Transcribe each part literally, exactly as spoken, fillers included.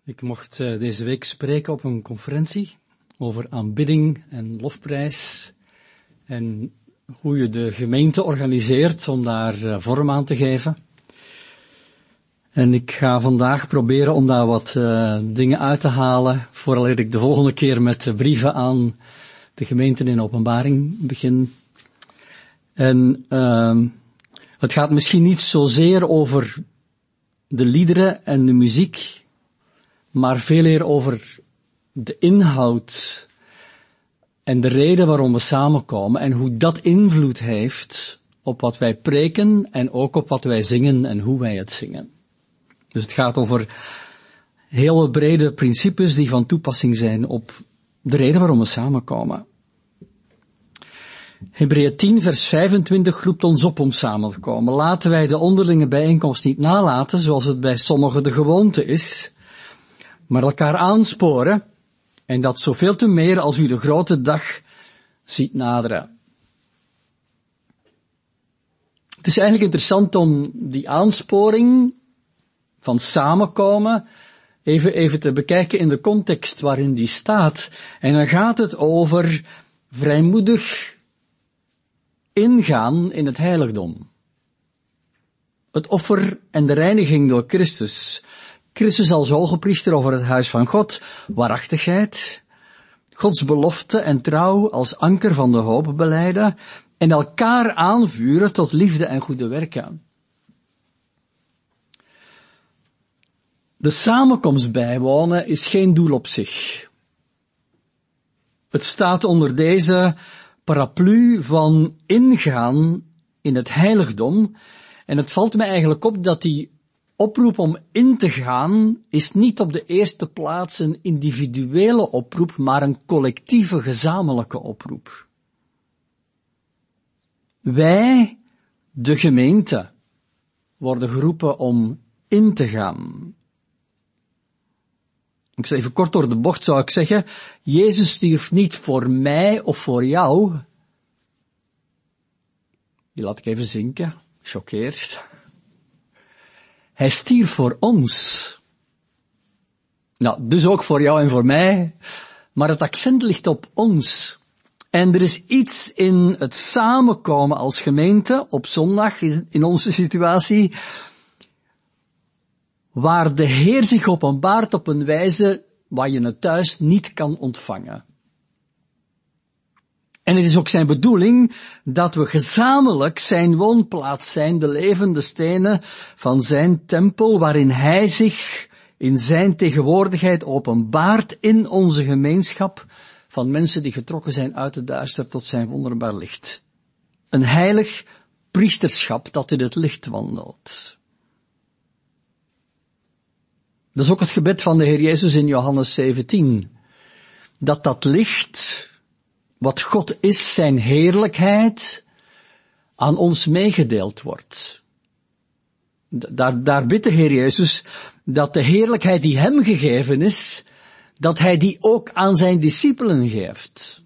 Ik mocht uh, deze week spreken op een conferentie over aanbidding en lofprijs en hoe je de gemeente organiseert om daar uh, vorm aan te geven. En ik ga vandaag proberen om daar wat uh, dingen uit te halen, vooraleer ik de volgende keer met uh, brieven aan de gemeenten in openbaring begin. En uh, het gaat misschien niet zozeer over de liederen en de muziek, maar veel eer over de inhoud en de reden waarom we samenkomen en hoe dat invloed heeft op wat wij preken en ook op wat wij zingen en hoe wij het zingen. Dus het gaat over hele brede principes die van toepassing zijn op de reden waarom we samenkomen. Hebreeën tien vers vijfentwintig roept ons op om samen te komen. Laten wij de onderlinge bijeenkomst niet nalaten, zoals het bij sommigen de gewoonte is, maar elkaar aansporen, en dat zoveel te meer als u de grote dag ziet naderen. Het is eigenlijk interessant om die aansporing van samenkomen even, even te bekijken in de context waarin die staat. En dan gaat het over vrijmoedig ingaan in het heiligdom. Het offer en de reiniging door Christus. Christus als hogepriester over het huis van God, waarachtigheid, Gods belofte en trouw als anker van de hoop belijden en elkaar aanvuren tot liefde en goede werken. De samenkomst bijwonen is geen doel op zich. Het staat onder deze paraplu van ingaan in het heiligdom en het valt mij eigenlijk op dat die oproep om in te gaan is niet op de eerste plaats een individuele oproep, maar een collectieve, gezamenlijke oproep. Wij, de gemeente, worden geroepen om in te gaan. Ik zal even kort door de bocht zou ik zeggen, Jezus stierf niet voor mij of voor jou. Die laat ik even zinken, choqueert. Hij stierf voor ons. Nou, dus ook voor jou en voor mij. Maar het accent ligt op ons. En er is iets in het samenkomen als gemeente op zondag, in onze situatie, waar de Heer zich openbaart op een wijze waar je het thuis niet kan ontvangen. En het is ook zijn bedoeling dat we gezamenlijk zijn woonplaats zijn, de levende stenen van zijn tempel, waarin hij zich in zijn tegenwoordigheid openbaart in onze gemeenschap van mensen die getrokken zijn uit de duister tot zijn wonderbaar licht. Een heilig priesterschap dat in het licht wandelt. Dat is ook het gebed van de Heer Jezus in Johannes zeventien. Dat dat licht, wat God is, zijn heerlijkheid, aan ons meegedeeld wordt. Daar, daar bidt de Heer Jezus dat de heerlijkheid die hem gegeven is, dat hij die ook aan zijn discipelen geeft.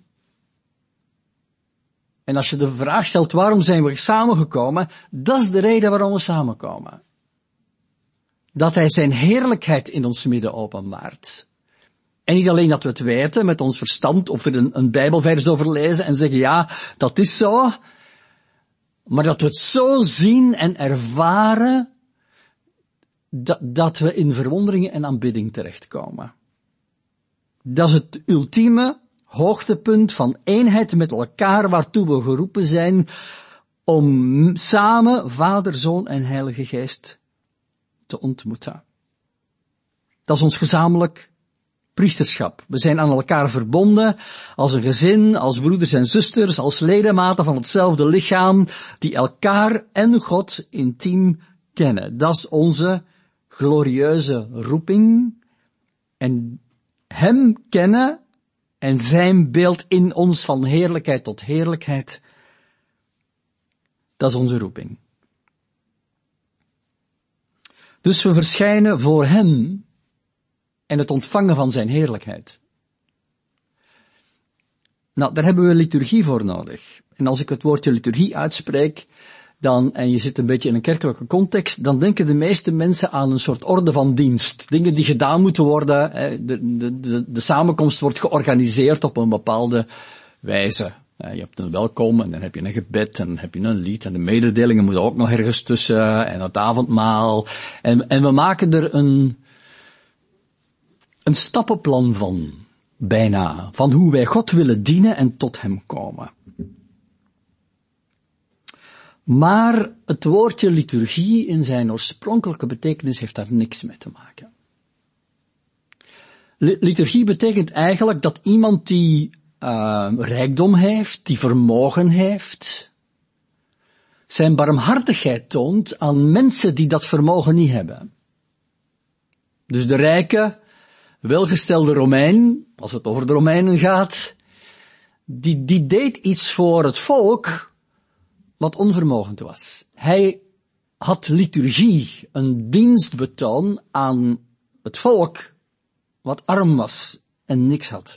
En als je de vraag stelt, waarom zijn we samengekomen, dat is de reden waarom we samenkomen. Dat hij zijn heerlijkheid in ons midden openbaart. En niet alleen dat we het weten met ons verstand of er een, een Bijbelvers over lezen en zeggen, ja, dat is zo. Maar dat we het zo zien en ervaren, dat, dat we in verwondering en aanbidding terechtkomen. Dat is het ultieme hoogtepunt van eenheid met elkaar waartoe we geroepen zijn om samen Vader, Zoon en Heilige Geest te ontmoeten. Dat is ons gezamenlijk priesterschap. We zijn aan elkaar verbonden als een gezin, als broeders en zusters, als ledematen van hetzelfde lichaam, die elkaar en God intiem kennen. Dat is onze glorieuze roeping. En hem kennen en zijn beeld in ons van heerlijkheid tot heerlijkheid, dat is onze roeping. Dus we verschijnen voor hem en het ontvangen van zijn heerlijkheid. Nou, daar hebben we liturgie voor nodig. En als ik het woordje liturgie uitspreek, dan, en je zit een beetje in een kerkelijke context, dan denken de meeste mensen aan een soort orde van dienst. Dingen die gedaan moeten worden. Hè. De, de, de, de samenkomst wordt georganiseerd op een bepaalde wijze. Je hebt een welkom en dan heb je een gebed en dan heb je een lied en de mededelingen moeten ook nog ergens tussen en het avondmaal. En, en we maken er een, een stappenplan van, bijna, van hoe wij God willen dienen en tot hem komen. Maar het woordje liturgie in zijn oorspronkelijke betekenis heeft daar niks mee te maken. Liturgie betekent eigenlijk dat iemand die uh, rijkdom heeft, die vermogen heeft, zijn barmhartigheid toont aan mensen die dat vermogen niet hebben. Dus de rijke, welgestelde Romein, als het over de Romeinen gaat, die, die deed iets voor het volk wat onvermogend was. Hij had liturgie, een dienstbetoon aan het volk wat arm was en niks had.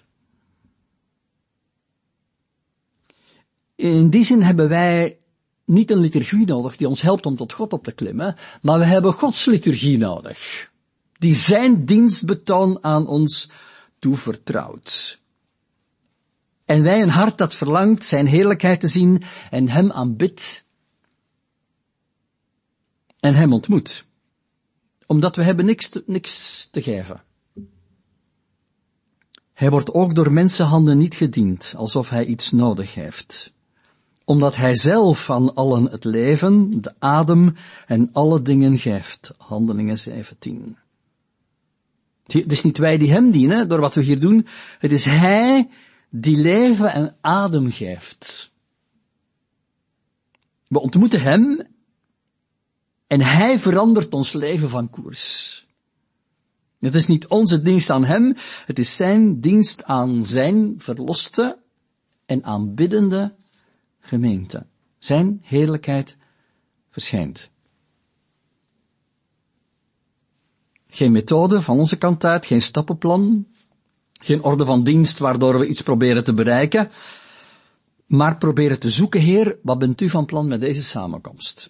In die zin hebben wij niet een liturgie nodig die ons helpt om tot God op te klimmen, maar we hebben Gods liturgie nodig, die zijn dienstbetoon aan ons toevertrouwt. En wij een hart dat verlangt zijn heerlijkheid te zien en hem aanbidt en hem ontmoet. Omdat we hebben niks te, niks te geven. Hij wordt ook door mensenhanden niet gediend, alsof hij iets nodig heeft. Omdat hij zelf aan allen het leven, de adem en alle dingen geeft. Handelingen zeventien. Het is niet wij die hem dienen, door wat we hier doen. Het is hij die leven en adem geeft. We ontmoeten hem en hij verandert ons leven van koers. Het is niet onze dienst aan hem, het is zijn dienst aan zijn verloste en aanbiddende gemeente. Zijn heerlijkheid verschijnt. Geen methode van onze kant uit, geen stappenplan, geen orde van dienst waardoor we iets proberen te bereiken, maar proberen te zoeken, Heer, wat bent u van plan met deze samenkomst?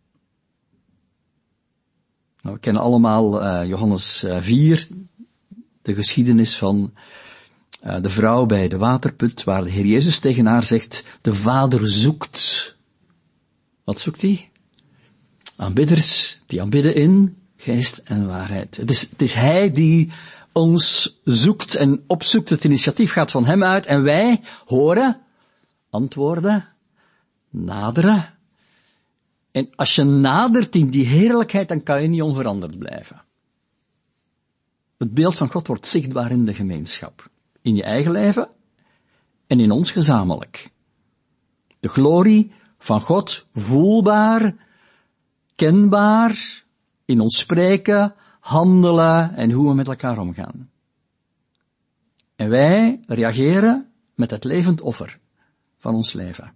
Nou, we kennen allemaal uh, Johannes uh, vier, de geschiedenis van uh, de vrouw bij de waterput, waar de Heer Jezus tegen haar zegt, de Vader zoekt. Wat zoekt hij? Aanbidders, die aanbidden in geest en waarheid. Het is, het is hij die ons zoekt en opzoekt. Het initiatief gaat van hem uit en wij horen, antwoorden, naderen. En als je nadert in die heerlijkheid, dan kan je niet onveranderd blijven. Het beeld van God wordt zichtbaar in de gemeenschap. In je eigen leven en in ons gezamenlijk. De glorie van God voelbaar, kenbaar, in ons spreken, handelen en hoe we met elkaar omgaan. En wij reageren met het levend offer van ons leven.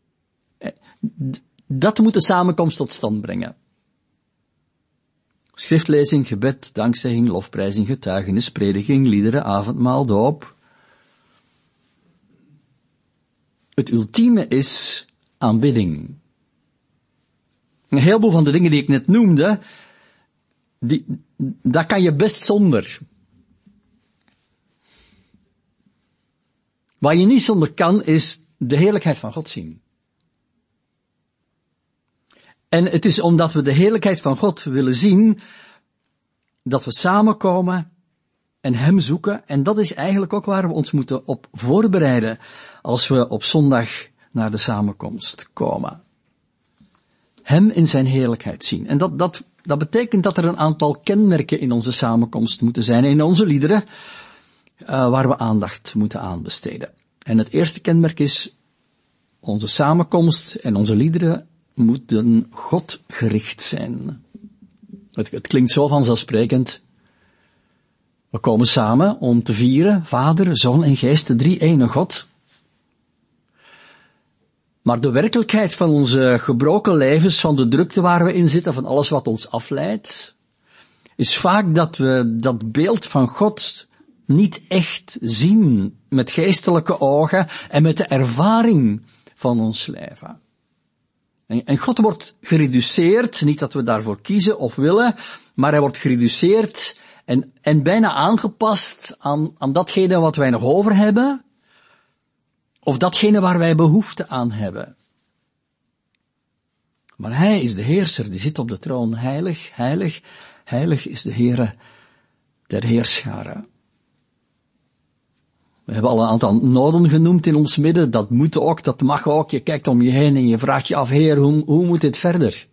Dat moet de samenkomst tot stand brengen. Schriftlezing, gebed, dankzegging, lofprijzing, getuigenis, prediking, liederen, avondmaal, doop. Het ultieme is aanbidding. Een heleboel van de dingen die ik net noemde, die, daar kan je best zonder. Waar je niet zonder kan, is de heerlijkheid van God zien. En het is omdat we de heerlijkheid van God willen zien, dat we samenkomen en hem zoeken. En dat is eigenlijk ook waar we ons moeten op voorbereiden, als we op zondag naar de samenkomst komen. Hem in zijn heerlijkheid zien. En dat, dat, dat betekent dat er een aantal kenmerken in onze samenkomst moeten zijn, in onze liederen, uh, waar we aandacht moeten aanbesteden. En het eerste kenmerk is, onze samenkomst en onze liederen moeten Godgericht zijn. Het, het klinkt zo vanzelfsprekend. We komen samen om te vieren, Vader, Zoon en Geest, de drie-ene God. Maar de werkelijkheid van onze gebroken levens, van de drukte waar we in zitten, van alles wat ons afleidt, is vaak dat we dat beeld van God niet echt zien met geestelijke ogen en met de ervaring van ons leven. En, en God wordt gereduceerd, niet dat we daarvoor kiezen of willen, maar hij wordt gereduceerd en, en bijna aangepast aan, aan datgene wat wij nog over hebben, of datgene waar wij behoefte aan hebben. Maar hij is de heerser, die zit op de troon. Heilig, heilig, heilig is de Heere der heerscharen. We hebben al een aantal noden genoemd in ons midden. Dat moet ook, dat mag ook. Je kijkt om je heen en je vraagt je af, Heer, hoe, hoe moet dit verder?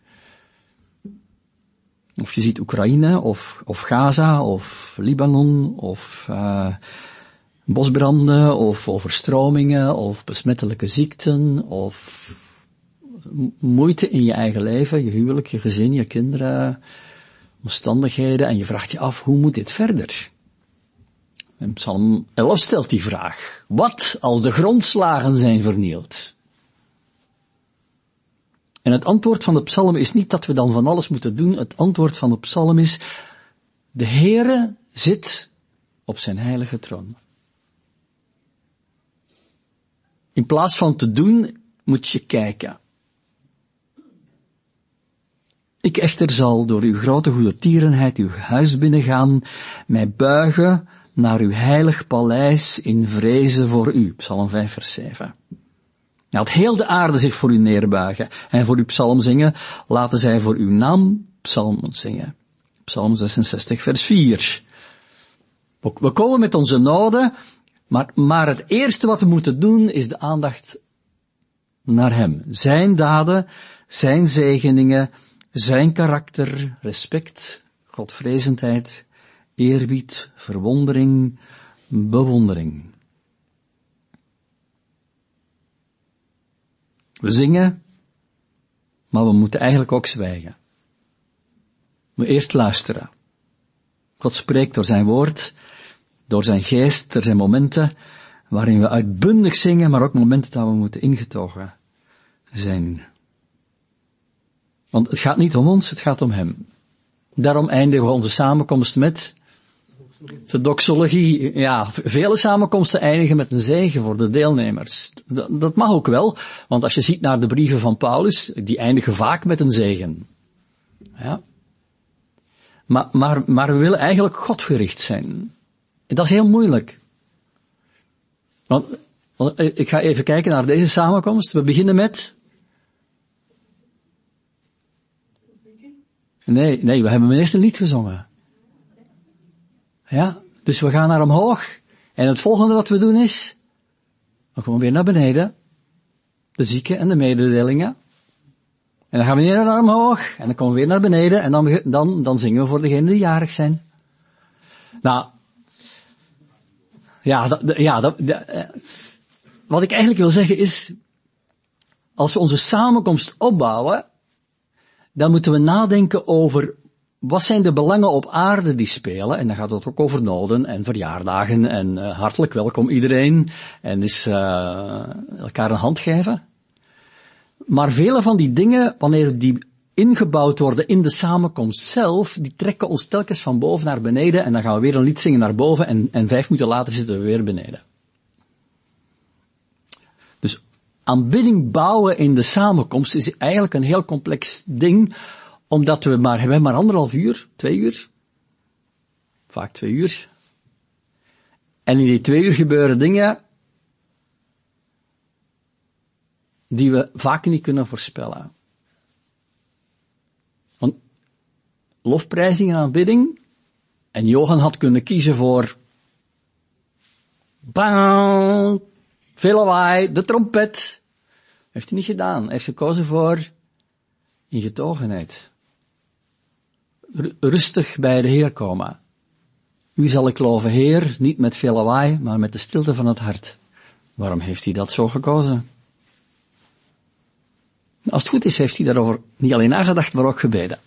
Of je ziet Oekraïne, of, of Gaza, of Libanon, of uh, bosbranden, of overstromingen, of besmettelijke ziekten, of moeite in je eigen leven, je huwelijk, je gezin, je kinderen, omstandigheden, en je vraagt je af, hoe moet dit verder? En Psalm elf stelt die vraag. Wat als de grondslagen zijn vernield? En het antwoord van de psalm is niet dat we dan van alles moeten doen. Het antwoord van de psalm is, de Heere zit op zijn heilige troon. In plaats van te doen, moet je kijken. Ik echter zal door uw grote goedertierenheid uw huis binnengaan, mij buigen naar uw heilig paleis in vrezen voor u. Psalm vijf vers zeven. Laat heel de aarde zich voor u neerbuigen en voor uw psalm zingen. Laten zij voor uw naam psalmen zingen. Psalm zesenzestig vers vier. We komen met onze noden, maar, maar het eerste wat we moeten doen is de aandacht naar hem. Zijn daden, zijn zegeningen, zijn karakter, respect, godvrezendheid, eerbied, verwondering, bewondering. We zingen, maar we moeten eigenlijk ook zwijgen. We eerst luisteren. God spreekt door zijn woord, door zijn geest. Er zijn momenten waarin we uitbundig zingen, maar ook momenten dat we moeten ingetogen zijn. Want het gaat niet om ons, het gaat om hem. Daarom eindigen we onze samenkomst met de doxologie. Ja, vele samenkomsten eindigen met een zegen voor de deelnemers. Dat, dat mag ook wel, want als je ziet naar de brieven van Paulus, die eindigen vaak met een zegen. Ja. Maar, maar, maar we willen eigenlijk Godgericht zijn. En dat is heel moeilijk. Want, want ik ga even kijken naar deze samenkomst. We beginnen met... Nee, nee, we hebben eerst een lied gezongen. Ja, dus we gaan naar omhoog. En het volgende wat we doen is, we komen weer naar beneden. De zieken en de mededelingen. En dan gaan we weer naar omhoog. En dan komen we weer naar beneden. En dan, dan, dan zingen we voor degenen die jarig zijn. Nou, ja, dat, ja dat, dat, wat ik eigenlijk wil zeggen is, als we onze samenkomst opbouwen, dan moeten we nadenken over wat zijn de belangen op aarde die spelen. En dan gaat het ook over noden en verjaardagen en uh, hartelijk welkom iedereen. En dus uh, elkaar een hand geven. Maar vele van die dingen, wanneer die ingebouwd worden in de samenkomst zelf, die trekken ons telkens van boven naar beneden. En dan gaan we weer een lied zingen naar boven en, en vijf minuten later zitten we weer beneden. Dus aanbidding bouwen in de samenkomst is eigenlijk een heel complex ding, omdat we maar, hebben maar anderhalf uur, twee uur, vaak twee uur. En in die twee uur gebeuren dingen die we vaak niet kunnen voorspellen. Want lofprijzing en aanbidding, en Johan had kunnen kiezen voor bang, veel lawaai, de trompet. Heeft hij niet gedaan. Hij heeft gekozen voor ingetogenheid. Rustig bij de Heer komen. U zal ik loven, Heer, niet met veel lawaai, maar met de stilte van het hart. Waarom heeft hij dat zo gekozen? Als het goed is, heeft hij daarover niet alleen nagedacht, maar ook gebeden.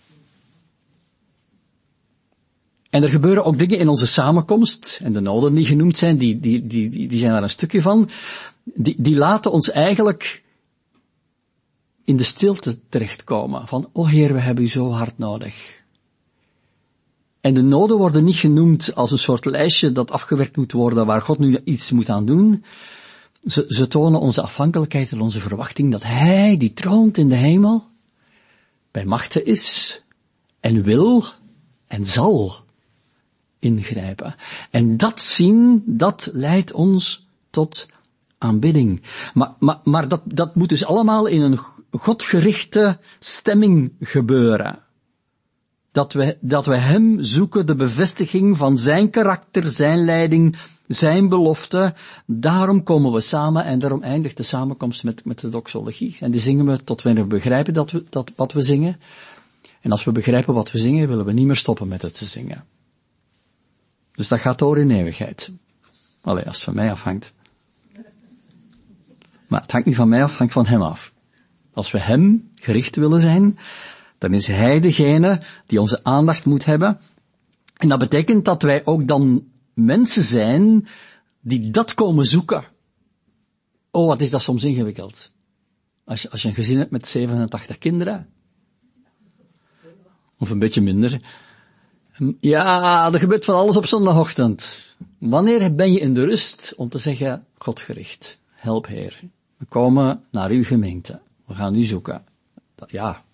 En er gebeuren ook dingen in onze samenkomst, en de noden die genoemd zijn, die, die, die, die zijn daar een stukje van, die, die laten ons eigenlijk in de stilte terechtkomen. Van, oh Heer, we hebben u zo hard nodig. En de noden worden niet genoemd als een soort lijstje dat afgewerkt moet worden, waar God nu iets moet aan doen. Ze, ze tonen onze afhankelijkheid en onze verwachting dat Hij, die troont in de hemel, bij machte is en wil en zal ingrijpen. En dat zien, dat leidt ons tot aanbidding. Maar, maar, maar dat, dat moet dus allemaal in een godgerichte stemming gebeuren. Dat we, dat we Hem zoeken, de bevestiging van Zijn karakter, Zijn leiding, Zijn belofte. Daarom komen we samen en daarom eindigt de samenkomst met, met de doxologie. En die zingen we tot wanneer we begrijpen dat we, dat, wat we zingen. En als we begrijpen wat we zingen, willen we niet meer stoppen met het te zingen. Dus dat gaat door in eeuwigheid. Allee, als het van mij afhangt. Maar het hangt niet van mij af, het hangt van Hem af. Als we Hem gericht willen zijn, dan is Hij degene die onze aandacht moet hebben. En dat betekent dat wij ook dan mensen zijn die dat komen zoeken. Oh, wat is dat soms ingewikkeld. Als je, als je een gezin hebt met zevenentachtig kinderen. Of een beetje minder. Ja, er gebeurt van alles op zondagochtend. Wanneer ben je in de rust om te zeggen, Godgericht, help Heer. We komen naar uw gemeente. We gaan u zoeken. Dat, ja.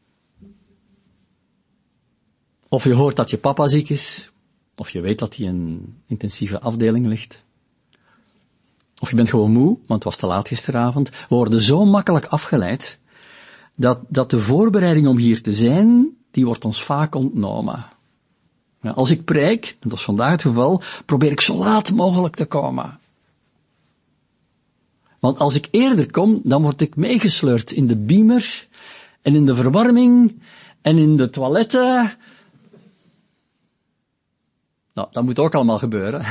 Of je hoort dat je papa ziek is. Of je weet dat hij in een intensieve afdeling ligt. Of je bent gewoon moe, want het was te laat gisteravond. We worden zo makkelijk afgeleid, dat, dat de voorbereiding om hier te zijn, die wordt ons vaak ontnomen. Ja, als ik preek, dat is vandaag het geval, probeer ik zo laat mogelijk te komen. Want als ik eerder kom, dan word ik meegesleurd in de beamer, en in de verwarming, en in de toiletten. Nou, dat moet ook allemaal gebeuren.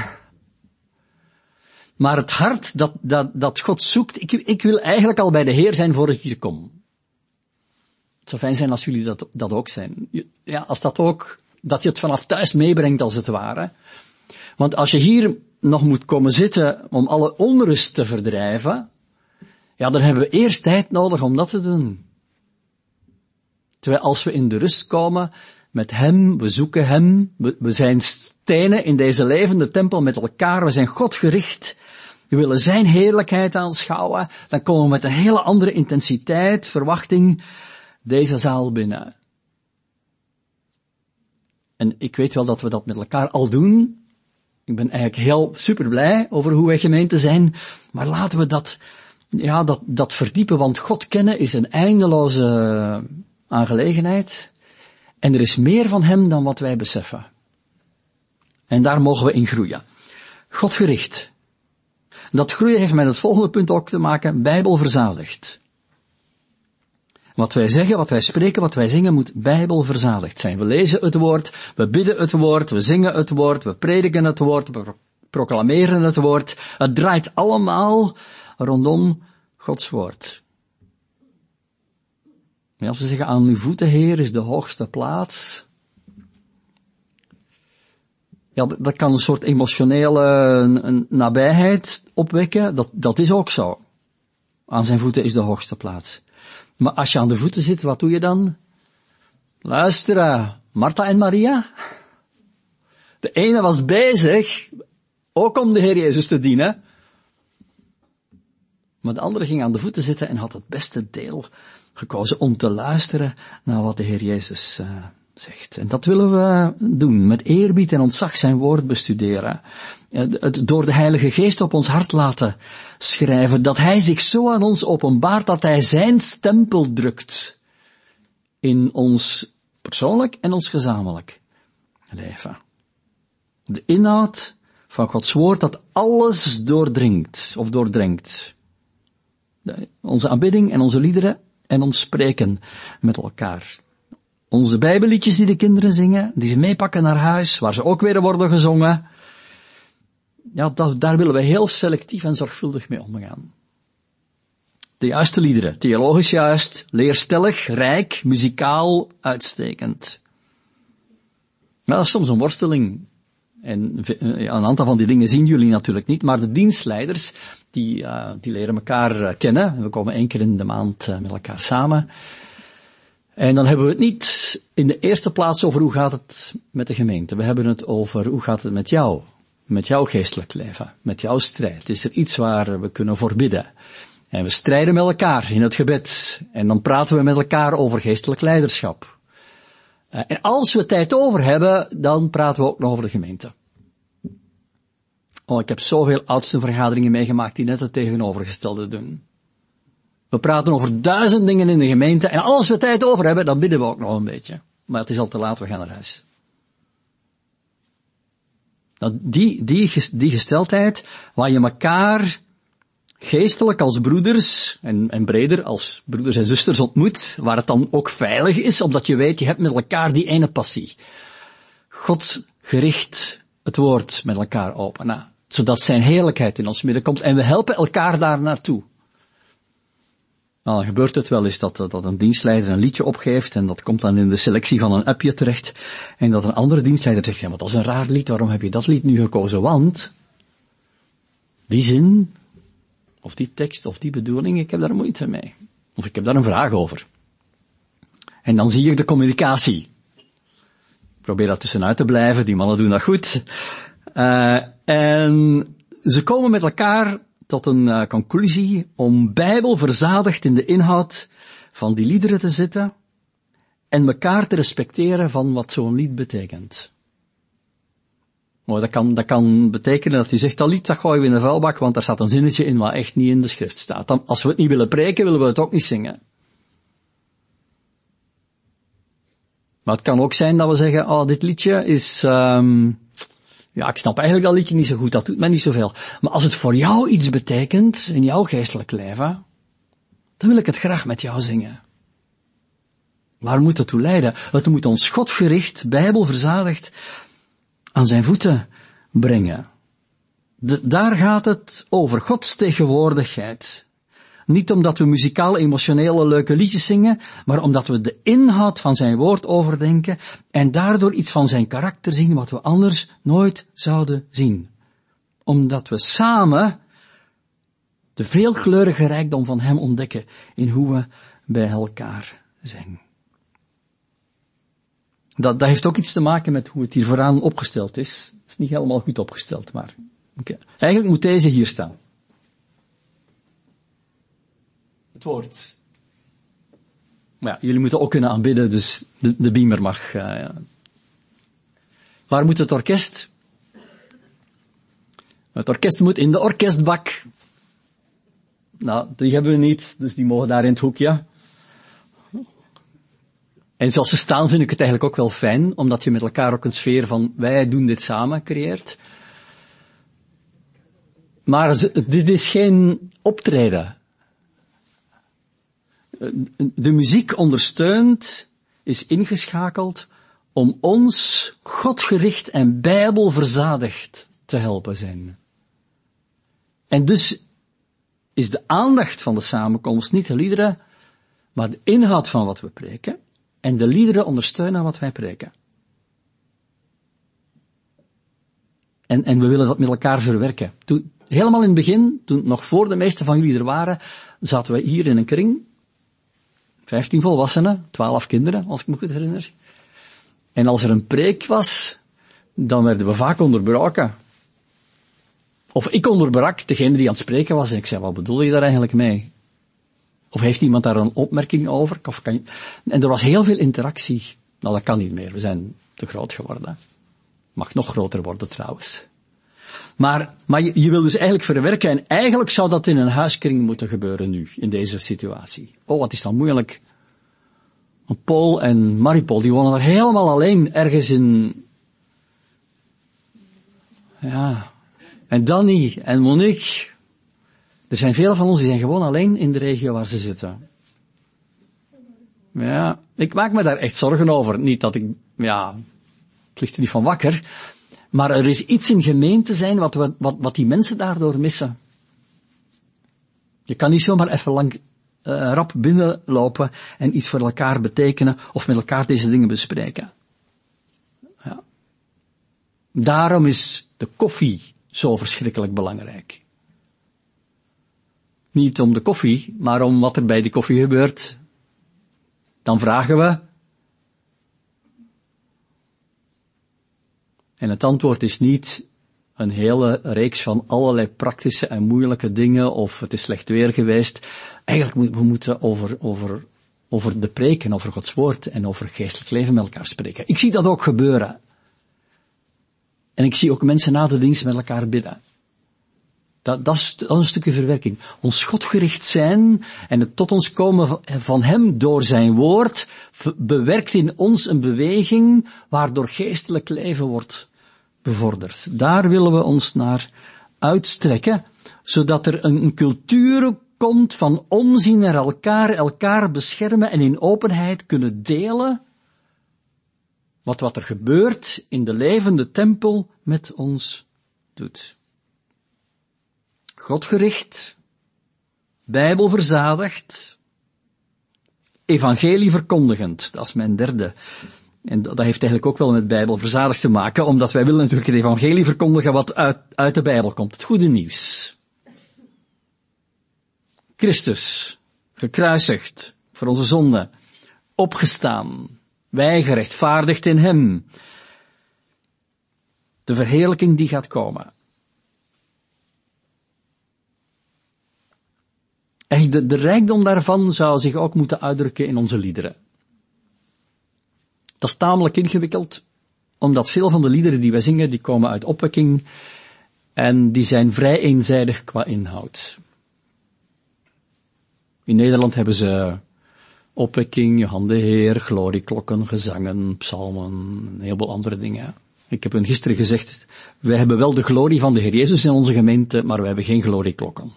Maar het hart dat, dat, dat God zoekt, ik, ik wil eigenlijk al bij de Heer zijn voor ik hier kom. Het zou fijn zijn als jullie dat, dat ook zijn. Ja, als dat ook, dat je het vanaf thuis meebrengt als het ware. Want als je hier nog moet komen zitten om alle onrust te verdrijven, ja, dan hebben we eerst tijd nodig om dat te doen. Terwijl als we in de rust komen met Hem, we zoeken Hem, we, we zijn stenen in deze levende tempel met elkaar, we zijn God gericht, we willen Zijn heerlijkheid aanschouwen, dan komen we met een hele andere intensiteit, verwachting, deze zaal binnen. En ik weet wel dat we dat met elkaar al doen. Ik ben eigenlijk heel super blij over hoe wij gemeente zijn, maar laten we dat, ja, dat, dat verdiepen, want God kennen is een eindeloze aangelegenheid. En er is meer van Hem dan wat wij beseffen. En daar mogen we in groeien. Godgericht. Dat groeien heeft met het volgende punt ook te maken, Bijbel verzadigd. Wat wij zeggen, wat wij spreken, wat wij zingen moet Bijbel verzadigd zijn. We lezen het woord, we bidden het woord, we zingen het woord, we prediken het woord, we proclameren het woord. Het draait allemaal rondom Gods woord. En als we zeggen, aan uw voeten, Heer, is de hoogste plaats. Ja, dat kan een soort emotionele een nabijheid opwekken. Dat, dat is ook zo. Aan zijn voeten is de hoogste plaats. Maar als je aan de voeten zit, wat doe je dan? Luisteren, Martha en Maria. De ene was bezig, ook om de Heer Jezus te dienen. Maar de andere ging aan de voeten zitten en had het beste deel gekozen om te luisteren naar wat de Heer Jezus uh, zegt. En dat willen we doen, met eerbied en ontzag zijn woord bestuderen. Het door de Heilige Geest op ons hart laten schrijven, dat Hij zich zo aan ons openbaart, dat Hij Zijn stempel drukt in ons persoonlijk en ons gezamenlijk leven. De inhoud van Gods woord dat alles doordringt, of doordrenkt. De, onze aanbidding en onze liederen en ons spreken met elkaar. Onze bijbelliedjes die de kinderen zingen, die ze meepakken naar huis, waar ze ook weer worden gezongen. Ja, dat, daar willen we heel selectief en zorgvuldig mee omgaan. De juiste liederen, theologisch juist, leerstellig, rijk, muzikaal, uitstekend. Maar dat is soms een worsteling. En een aantal van die dingen zien jullie natuurlijk niet, maar de dienstleiders, die, uh, die leren elkaar kennen. We komen één keer in de maand uh, met elkaar samen. En dan hebben we het niet in de eerste plaats over hoe gaat het met de gemeente. We hebben het over hoe gaat het met jou. met jouw geestelijk leven, met jouw strijd? Is er iets waar we kunnen voor bidden? En we strijden met elkaar in het gebed. En dan praten we met elkaar over geestelijk leiderschap. En als we tijd over hebben, dan praten we ook nog over de gemeente. Oh, ik heb zoveel oudste vergaderingen meegemaakt die net het tegenovergestelde doen. We praten over duizend dingen in de gemeente en als we tijd over hebben, dan bidden we ook nog een beetje. Maar het is al te laat, we gaan naar huis. Nou, die, die, die gesteldheid, waar je elkaar geestelijk als broeders, en, en breder als broeders en zusters ontmoet, waar het dan ook veilig is, omdat je weet, je hebt met elkaar die ene passie. God gericht het woord met elkaar open, nou, zodat zijn heerlijkheid in ons midden komt en we helpen elkaar daar naartoe. Nou, dan gebeurt het wel eens dat, dat een dienstleider een liedje opgeeft en dat komt dan in de selectie van een appje terecht en dat een andere dienstleider zegt, ja, maar dat is een raar lied, waarom heb je dat lied nu gekozen? Want die zin, of die tekst, of die bedoeling, ik heb daar moeite mee. Of ik heb daar een vraag over. En dan zie je de communicatie. Ik probeer daar tussenuit te blijven, die mannen doen dat goed. Uh, en ze komen met elkaar tot een uh, conclusie om Bijbel verzadigd in de inhoud van die liederen te zetten en elkaar te respecteren van wat zo'n lied betekent. Nou, dat kan, dat kan betekenen dat hij zegt, dat lied dat gooien we in de vuilbak, want daar staat een zinnetje in wat echt niet in de schrift staat. Dan, als we het niet willen preken, willen we het ook niet zingen. Maar het kan ook zijn dat we zeggen, oh, dit liedje is, um, ja, ik snap eigenlijk dat liedje niet zo goed, dat doet mij niet zoveel. Maar als het voor jou iets betekent, in jouw geestelijk leven, dan wil ik het graag met jou zingen. Waar moet het toe leiden? Het moet ons godgericht, Bijbel verzadigd, aan zijn voeten brengen. De, daar gaat het over Gods tegenwoordigheid. Niet omdat we muzikaal, emotionele, leuke liedjes zingen, maar omdat we de inhoud van zijn woord overdenken en daardoor iets van zijn karakter zien wat we anders nooit zouden zien. Omdat we samen de veelkleurige rijkdom van hem ontdekken in hoe we bij elkaar zijn. Dat, dat heeft ook iets te maken met hoe het hier vooraan opgesteld is. Het is niet helemaal goed opgesteld, maar okay. Eigenlijk moet deze hier staan. Het woord. Maar ja, jullie moeten ook kunnen aanbidden, dus de, de beamer mag. Uh, ja. Waar moet het orkest? Het orkest moet in de orkestbak. Nou, die hebben we niet, dus die mogen daar in het hoekje. En zoals ze staan vind ik het eigenlijk ook wel fijn, omdat je met elkaar ook een sfeer van wij doen dit samen creëert. Maar dit is geen optreden. De muziek ondersteunt, is ingeschakeld om ons godgericht en bijbelverzadigd te helpen zijn. En dus is de aandacht van de samenkomst niet de liederen, maar de inhoud van wat we preken. En de liederen ondersteunen wat wij preken. En, en we willen dat met elkaar verwerken. Toen, helemaal in het begin, toen nog voor de meeste van jullie er waren, zaten we hier in een kring. Vijftien volwassenen, twaalf kinderen, als ik me goed herinner. En als er een preek was, dan werden we vaak onderbroken. Of ik onderbrak degene die aan het spreken was en ik zei, wat bedoel je daar eigenlijk mee? Of heeft iemand daar een opmerking over? Of kan je... En er was heel veel interactie. Nou, dat kan niet meer. We zijn te groot geworden. Mag nog groter worden trouwens. Maar, maar je, je wil dus eigenlijk verwerken. En eigenlijk zou dat in een huiskring moeten gebeuren nu, in deze situatie. Oh, wat is dan moeilijk. Want Paul en Marie-Paul, die wonen daar helemaal alleen ergens in... Ja. En Danny en Monique... Er zijn veel van ons die zijn gewoon alleen in de regio waar ze zitten. Ja, ik maak me daar echt zorgen over. Niet dat ik, ja, het ligt er niet van wakker. Maar er is iets in gemeente zijn wat, we, wat, wat die mensen daardoor missen. Je kan niet zomaar even lang uh, rap binnenlopen en iets voor elkaar betekenen of met elkaar deze dingen bespreken. Ja. Daarom is de koffie zo verschrikkelijk belangrijk. Niet om de koffie, maar om wat er bij die koffie gebeurt. Dan vragen we. En het antwoord is niet, een hele reeks van allerlei praktische en moeilijke dingen, of het is slecht weer geweest. Eigenlijk moeten we moeten over, over, over de preken, over Gods woord en over geestelijk leven met elkaar spreken. Ik zie dat ook gebeuren. En ik zie ook mensen na de dienst met elkaar bidden. Dat, dat, is, dat is een stukje verwerking. Ons Godgericht zijn en het tot ons komen van, van Hem door zijn woord bewerkt in ons een beweging waardoor geestelijk leven wordt bevorderd. Daar willen we ons naar uitstrekken, zodat er een, een cultuur komt van omzien naar elkaar, elkaar beschermen en in openheid kunnen delen wat wat er gebeurt in de levende tempel met ons doet. Godgericht, Bijbel verzadigd, evangelie verkondigend. Dat is mijn derde. En dat heeft eigenlijk ook wel met Bijbel verzadigd te maken, omdat wij willen natuurlijk het evangelie verkondigen wat uit, uit de Bijbel komt. Het goede nieuws. Christus, gekruisigd voor onze zonden, opgestaan, wij gerechtvaardigd in Hem. De verheerlijking die gaat komen. Echt, de, de rijkdom daarvan zou zich ook moeten uitdrukken in onze liederen. Dat is tamelijk ingewikkeld, omdat veel van de liederen die wij zingen, die komen uit opwekking en die zijn vrij eenzijdig qua inhoud. In Nederland hebben ze opwekking, Johan de Heer, glorieklokken, gezangen, psalmen, een heleboel andere dingen. Ik heb hun gisteren gezegd, wij hebben wel de glorie van de Heer Jezus in onze gemeente, maar wij hebben geen glorieklokken.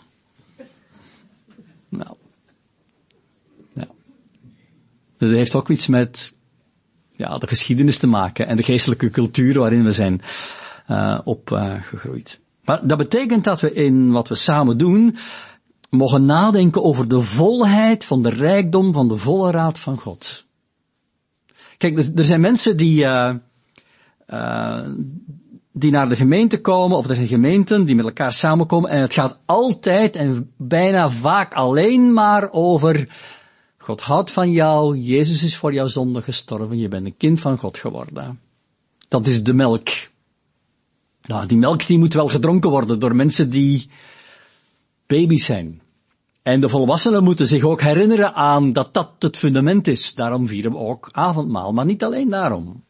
Nou. Ja. Dat heeft ook iets met, ja, de geschiedenis te maken en de geestelijke cultuur waarin we zijn uh, opgegroeid. Uh, maar dat betekent dat we in wat we samen doen, mogen nadenken over de volheid van de rijkdom van de volle raad van God. Kijk, er zijn mensen die, uh, uh, die naar de gemeente komen, of er zijn gemeenten die met elkaar samenkomen, en het gaat altijd en bijna vaak alleen maar over God houdt van jou, Jezus is voor jouw zonde gestorven, je bent een kind van God geworden. Dat is de melk. Nou, die melk die moet wel gedronken worden door mensen die baby's zijn. En de volwassenen moeten zich ook herinneren aan dat dat het fundament is. Daarom vieren we ook avondmaal, maar niet alleen daarom.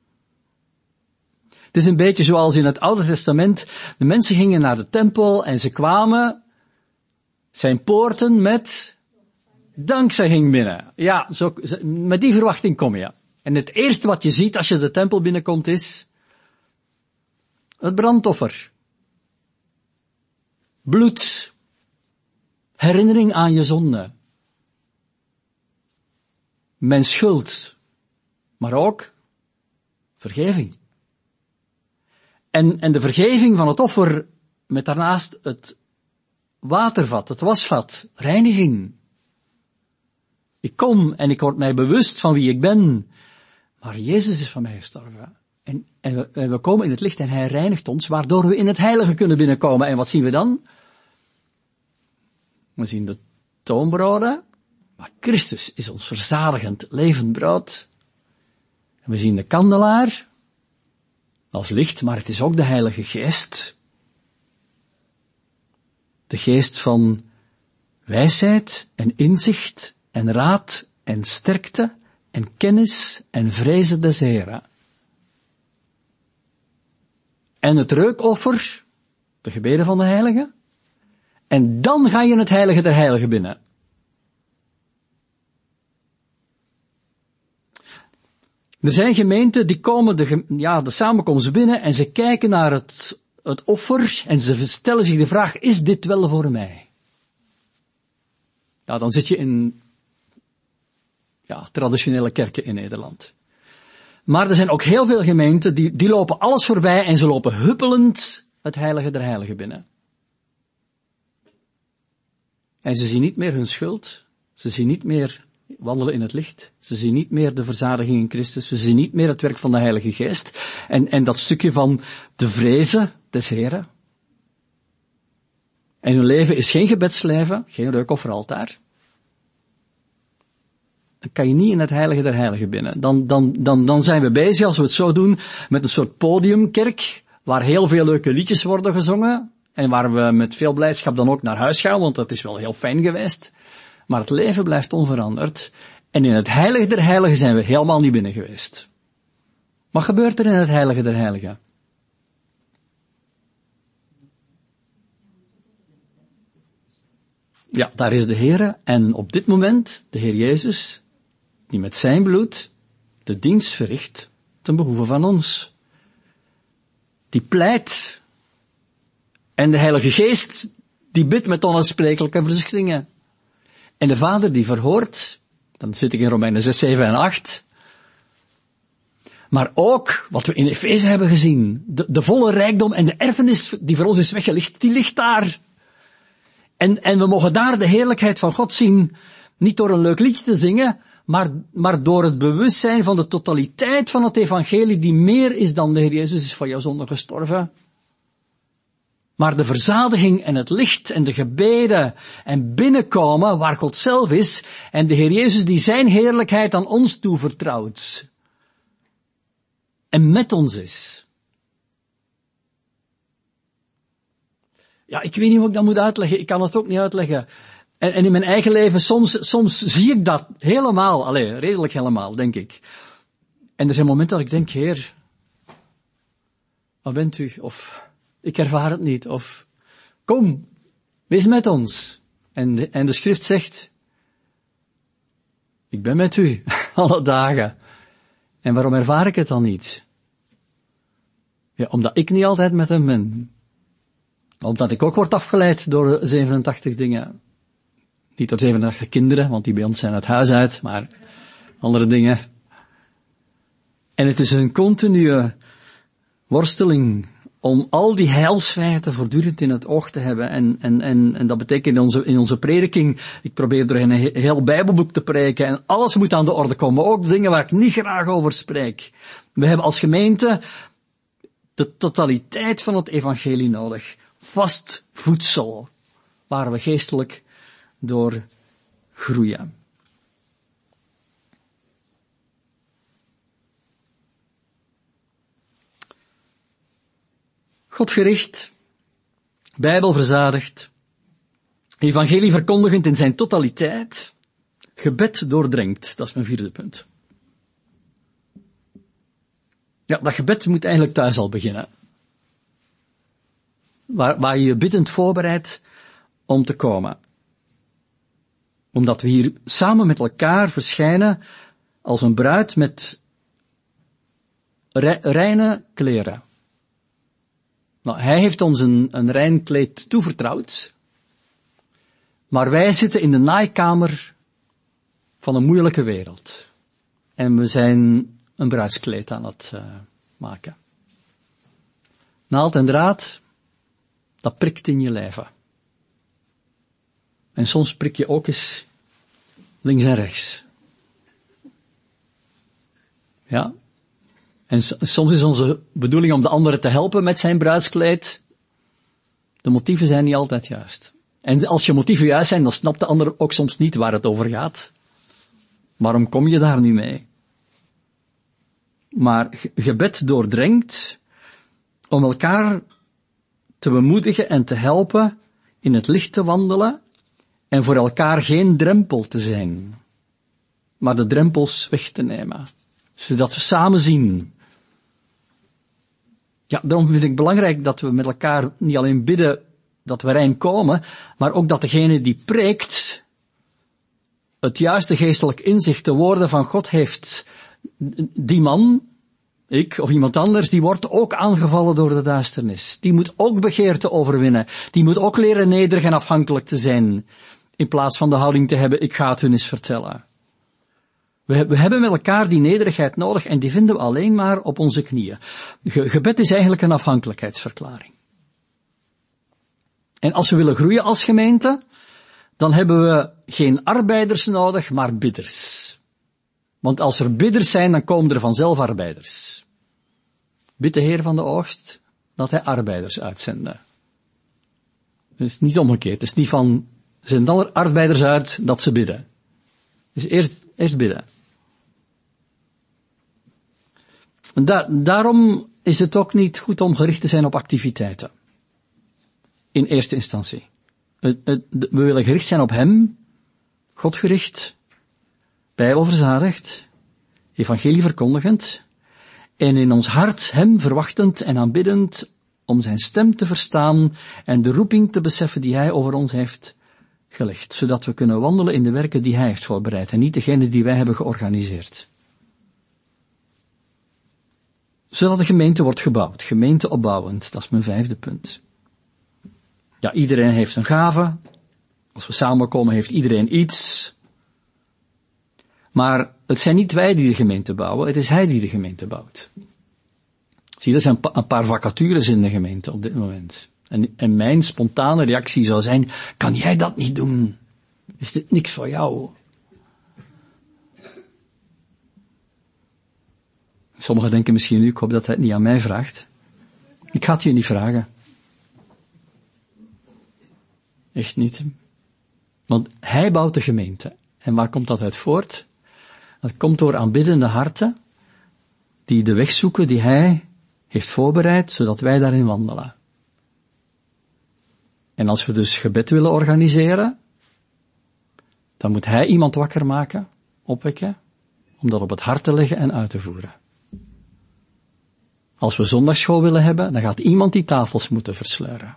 Het is een beetje zoals in het Oude Testament. De mensen gingen naar de tempel en ze kwamen zijn poorten met dankzegging binnen. Ja, zo, met die verwachting kom je. En het eerste wat je ziet als je de tempel binnenkomt is het brandoffer. Bloed. Herinnering aan je zonde. Mijn schuld. Maar ook vergeving. En, en de vergeving van het offer met daarnaast het watervat, het wasvat, reiniging. Ik kom en ik word mij bewust van wie ik ben. Maar Jezus is van mij gestorven. En, en, we, en we komen in het licht en Hij reinigt ons, waardoor we in het heilige kunnen binnenkomen. En wat zien we dan? We zien de toonbroden, maar Christus is ons verzadigend levend brood. En we zien de kandelaar als licht, maar het is ook de Heilige Geest. De geest van wijsheid en inzicht en raad en sterkte en kennis en vrezen des Heren. En het reukoffer, de gebeden van de Heilige. En dan ga je in het heilige der heiligen binnen. Er zijn gemeenten die komen de, ja, de samenkomst binnen en ze kijken naar het, het offer en ze stellen zich de vraag, is dit wel voor mij? Ja, dan zit je in, ja, traditionele kerken in Nederland. Maar er zijn ook heel veel gemeenten die, die lopen alles voorbij en ze lopen huppelend het heilige der heiligen binnen. En ze zien niet meer hun schuld. Ze zien niet meer wandelen in het licht. Ze zien niet meer de verzadiging in Christus. Ze zien niet meer het werk van de Heilige Geest. En, en dat stukje van de vrezen des Heren. En hun leven is geen gebedsleven, geen reukofferaltaar. Dan kan je niet in het heilige der heiligen binnen. Dan, dan, dan, dan zijn we bezig, als we het zo doen, met een soort podiumkerk, waar heel veel leuke liedjes worden gezongen, en waar we met veel blijdschap dan ook naar huis gaan, want dat is wel heel fijn geweest. Maar het leven blijft onveranderd. En in het heilige der heiligen zijn we helemaal niet binnen geweest. Wat gebeurt er in het heilige der heiligen? Ja, daar is de Heere, en op dit moment de Heer Jezus, die met zijn bloed de dienst verricht ten behoeve van ons. Die pleit. En de Heilige Geest, die bidt met onuitsprekelijke verzuchtingen. En de Vader die verhoort, dan zit ik in Romeinen zes, zeven en acht. Maar ook, wat we in Efeze hebben gezien, de, de volle rijkdom en de erfenis die voor ons is weggelegd, die ligt daar. En, en we mogen daar de heerlijkheid van God zien, niet door een leuk liedje te zingen, maar, maar door het bewustzijn van de totaliteit van het evangelie, die meer is dan de Heer Jezus is voor jouw zonde gestorven. Maar de verzadiging en het licht en de gebeden en binnenkomen waar God zelf is en de Heer Jezus die zijn heerlijkheid aan ons toevertrouwt. En met ons is. Ja, ik weet niet hoe ik dat moet uitleggen. Ik kan het ook niet uitleggen. En, en in mijn eigen leven, soms, soms zie ik dat helemaal. Allee, redelijk helemaal, denk ik. En er zijn momenten dat ik denk, Heer, waar bent u? Of, ik ervaar het niet. Of, kom, wees met ons. En de, en de schrift zegt, ik ben met u, alle dagen. En waarom ervaar ik het dan niet? Ja, omdat ik niet altijd met hem ben. Omdat ik ook word afgeleid door zevenentachtig dingen. Niet door zevenentachtig kinderen, want die bij ons zijn het huis uit, maar andere dingen. En het is een continue worsteling om al die heilsfeiten voortdurend in het oog te hebben. En, en, en, en dat betekent in onze, in onze prediking, ik probeer door een heel Bijbelboek te preken en alles moet aan de orde komen. Ook dingen waar ik niet graag over spreek. We hebben als gemeente de totaliteit van het evangelie nodig. Vast voedsel, waar we geestelijk door groeien. Godgericht, Bijbel verzadigd, evangelie verkondigend in zijn totaliteit, gebed doordrenkt, dat is mijn vierde punt. Ja, dat gebed moet eigenlijk thuis al beginnen. Waar, waar je je biddend voorbereidt om te komen. Omdat we hier samen met elkaar verschijnen als een bruid met re, reine kleren. Nou, hij heeft ons een, een rein kleed toevertrouwd, maar wij zitten in de naaikamer van een moeilijke wereld. En we zijn een bruidskleed aan het uh, maken. Naald en draad, dat prikt in je leven. En soms prik je ook eens links en rechts. Ja. En soms is onze bedoeling om de andere te helpen met zijn bruidskleed. De motieven zijn niet altijd juist. En als je motieven juist zijn, dan snapt de ander ook soms niet waar het over gaat. Waarom kom je daar nu mee? Maar gebed doordrenkt om elkaar te bemoedigen en te helpen in het licht te wandelen en voor elkaar geen drempel te zijn, maar de drempels weg te nemen, zodat we samen zien. Ja, daarom vind ik belangrijk dat we met elkaar niet alleen bidden dat we rein komen, maar ook dat degene die preekt het juiste geestelijk inzicht, de woorden van God heeft. Die man, ik of iemand anders, die wordt ook aangevallen door de duisternis. Die moet ook begeerte overwinnen. Die moet ook leren nederig en afhankelijk te zijn, in plaats van de houding te hebben, ik ga het hun eens vertellen. We, we hebben met elkaar die nederigheid nodig en die vinden we alleen maar op onze knieën. Ge, gebed is eigenlijk een afhankelijkheidsverklaring. En als we willen groeien als gemeente, dan hebben we geen arbeiders nodig, maar bidders. Want als er bidders zijn, dan komen er vanzelf arbeiders. Bid de Heer van de oogst dat hij arbeiders uitzende. Het is niet omgekeerd. Het is niet van, zend dan er arbeiders uit dat ze bidden. Dus eerst, eerst bidden. Da- daarom is het ook niet goed om gericht te zijn op activiteiten. In eerste instantie. Het, het, we willen gericht zijn op Hem, Godgericht, Bijbelverzadigd, evangelie verkondigend, en in ons hart Hem verwachtend en aanbiddend om Zijn stem te verstaan en de roeping te beseffen die Hij over ons heeft gelegd, zodat we kunnen wandelen in de werken die Hij heeft voorbereid en niet degene die wij hebben georganiseerd. Zodat de gemeente wordt gebouwd, gemeente opbouwend, dat is mijn vijfde punt. Ja, iedereen heeft een gave. Als we samenkomen heeft iedereen iets. Maar het zijn niet wij die de gemeente bouwen, het is Hij die de gemeente bouwt. Zie, er zijn een paar vacatures in de gemeente op dit moment. En, en mijn spontane reactie zou zijn, kan jij dat niet doen? Is dit niks voor jou? Sommigen denken misschien nu, ik hoop dat hij het niet aan mij vraagt. Ik ga het je niet vragen. Echt niet. Want Hij bouwt de gemeente. En waar komt dat uit voort? Dat komt door aanbiddende harten, die de weg zoeken die Hij heeft voorbereid, zodat wij daarin wandelen. En als we dus gebed willen organiseren, dan moet Hij iemand wakker maken, opwekken, om dat op het hart te leggen en uit te voeren. Als we zondagsschool willen hebben, dan gaat iemand die tafels moeten versleuren.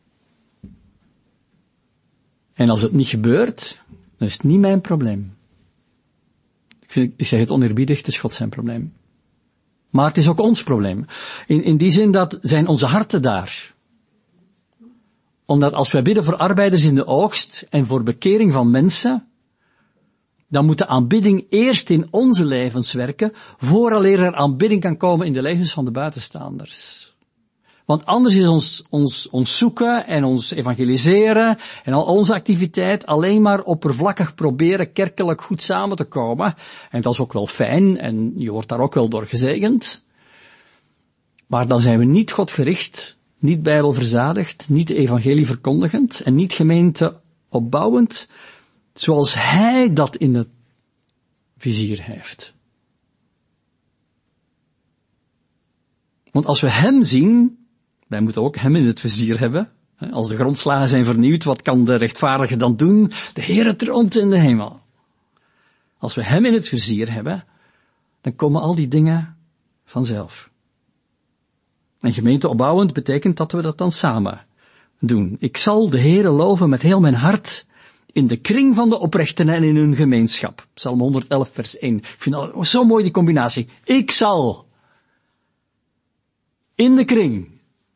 En als het niet gebeurt, dan is het niet mijn probleem. Ik, vind, ik zeg het oneerbiedig, het is God zijn probleem. Maar het is ook ons probleem. In, in die zin dat zijn onze harten daar. Omdat als wij bidden voor arbeiders in de oogst en voor bekering van mensen, dan moet de aanbidding eerst in onze levens werken, vooraleer er aanbidding kan komen in de levens van de buitenstaanders. Want anders is ons, ons, ons zoeken en ons evangeliseren en al onze activiteit alleen maar oppervlakkig proberen kerkelijk goed samen te komen. En dat is ook wel fijn en je wordt daar ook wel door gezegend. Maar dan zijn we niet Godgericht, niet bijbelverzadigd, niet de evangelie verkondigend en niet gemeente opbouwend, zoals Hij dat in het vizier heeft. Want als we Hem zien, wij moeten ook Hem in het vizier hebben. Als de grondslagen zijn vernieuwd, wat kan de rechtvaardige dan doen? De Heere troont in de hemel. Als we Hem in het vizier hebben, dan komen al die dingen vanzelf. En gemeente opbouwend betekent dat we dat dan samen doen. Ik zal de Heere loven met heel mijn hart in de kring van de oprechten en in hun gemeenschap. Psalm honderd-elf vers één. Ik vind dat zo mooi die combinatie. Ik zal in de kring.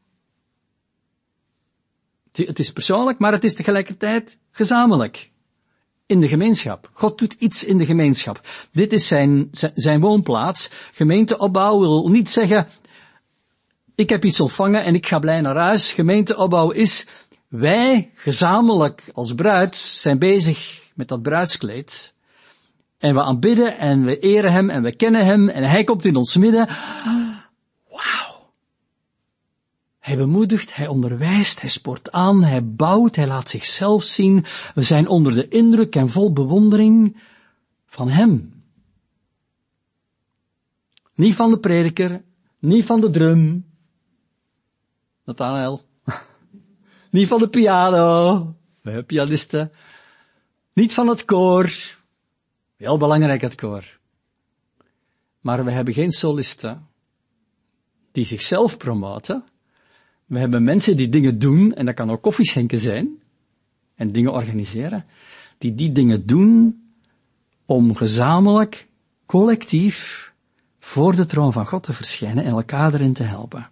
Het is persoonlijk, maar het is tegelijkertijd gezamenlijk. In de gemeenschap. God doet iets in de gemeenschap. Dit is zijn, zijn woonplaats. Gemeenteopbouw wil niet zeggen, ik heb iets ontvangen en ik ga blij naar huis. Gemeenteopbouw is, wij gezamenlijk als bruid zijn bezig met dat bruidskleed. En we aanbidden en we eren Hem en we kennen Hem en Hij komt in ons midden. Wauw. Hij bemoedigt, Hij onderwijst, Hij spoort aan, Hij bouwt, Hij laat zichzelf zien. We zijn onder de indruk en vol bewondering van Hem. Niet van de prediker, niet van de drum. Nathanael. Niet van de piano. We hebben pianisten. Niet van het koor. Heel belangrijk het koor. Maar we hebben geen solisten die zichzelf promoten. We hebben mensen die dingen doen, en dat kan ook koffieschenken zijn, en dingen organiseren, die die dingen doen om gezamenlijk, collectief, voor de troon van God te verschijnen en elkaar erin te helpen.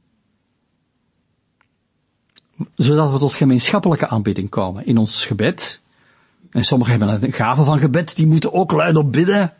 Zodat we tot gemeenschappelijke aanbidding komen in ons gebed. En sommigen hebben een gave van gebed, die moeten ook luidop bidden.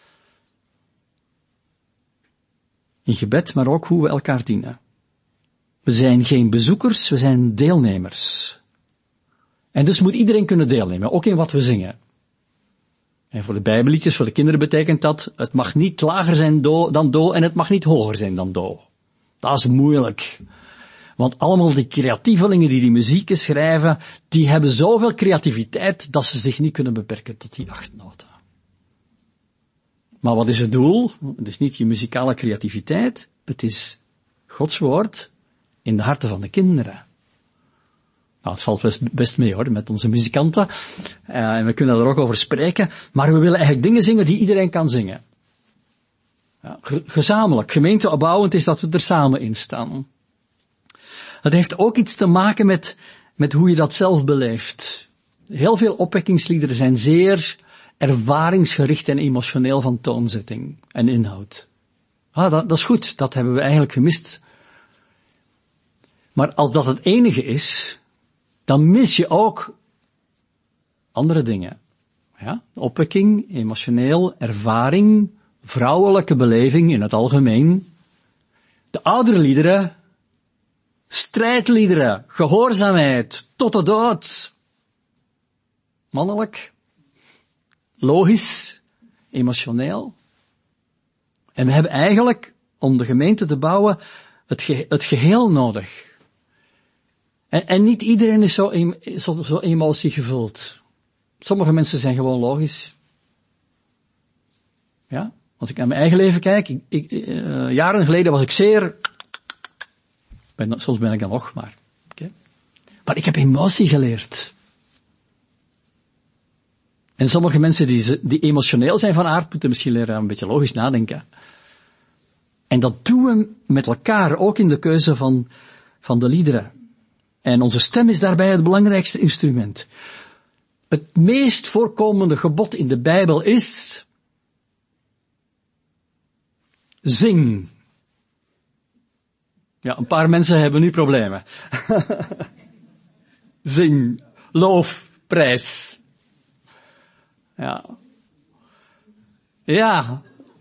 In gebed, maar ook hoe we elkaar dienen. We zijn geen bezoekers, we zijn deelnemers. En dus moet iedereen kunnen deelnemen, ook in wat we zingen. En voor de bijbelliedjes, voor de kinderen betekent dat, het mag niet lager zijn do, dan do en het mag niet hoger zijn dan do. Dat is moeilijk. Want allemaal die creatievelingen die die muzieken schrijven, die hebben zoveel creativiteit dat ze zich niet kunnen beperken tot die acht noten. Maar wat is het doel? Het is niet je muzikale creativiteit. Het is Gods woord in de harten van de kinderen. Nou, het valt best, best mee hoor, met onze muzikanten. Uh, en we kunnen er ook over spreken. Maar we willen eigenlijk dingen zingen die iedereen kan zingen. Ja, ge- gezamenlijk, gemeenteopbouwend is dat we er samen in staan. Het heeft ook iets te maken met, met hoe je dat zelf beleeft. Heel veel opwekkingsliederen zijn zeer ervaringsgericht en emotioneel van toonzetting en inhoud. Ah, dat, dat is goed, dat hebben we eigenlijk gemist. Maar als dat het enige is, dan mis je ook andere dingen. Ja? Opwekking, emotioneel, ervaring, vrouwelijke beleving in het algemeen. De oudere liederen, strijdliederen, gehoorzaamheid, tot de dood. Mannelijk, logisch, emotioneel. En we hebben eigenlijk, om de gemeente te bouwen, het, ge- het geheel nodig. En, en niet iedereen is zo, em, zo, zo emotiegevuld. Sommige mensen zijn gewoon logisch. Ja? Als ik naar mijn eigen leven kijk, ik, ik, uh, jaren geleden was ik zeer, ben, soms ben ik dan nog, maar, okay. Maar ik heb emotie geleerd. En sommige mensen die, die emotioneel zijn van aard, moeten misschien leren een beetje logisch nadenken. En dat doen we met elkaar, ook in de keuze van, van de liederen. En onze stem is daarbij het belangrijkste instrument. Het meest voorkomende gebod in de Bijbel is: zing. Ja, een paar mensen hebben nu problemen. Zing, loof, prijs. Ja. Ja.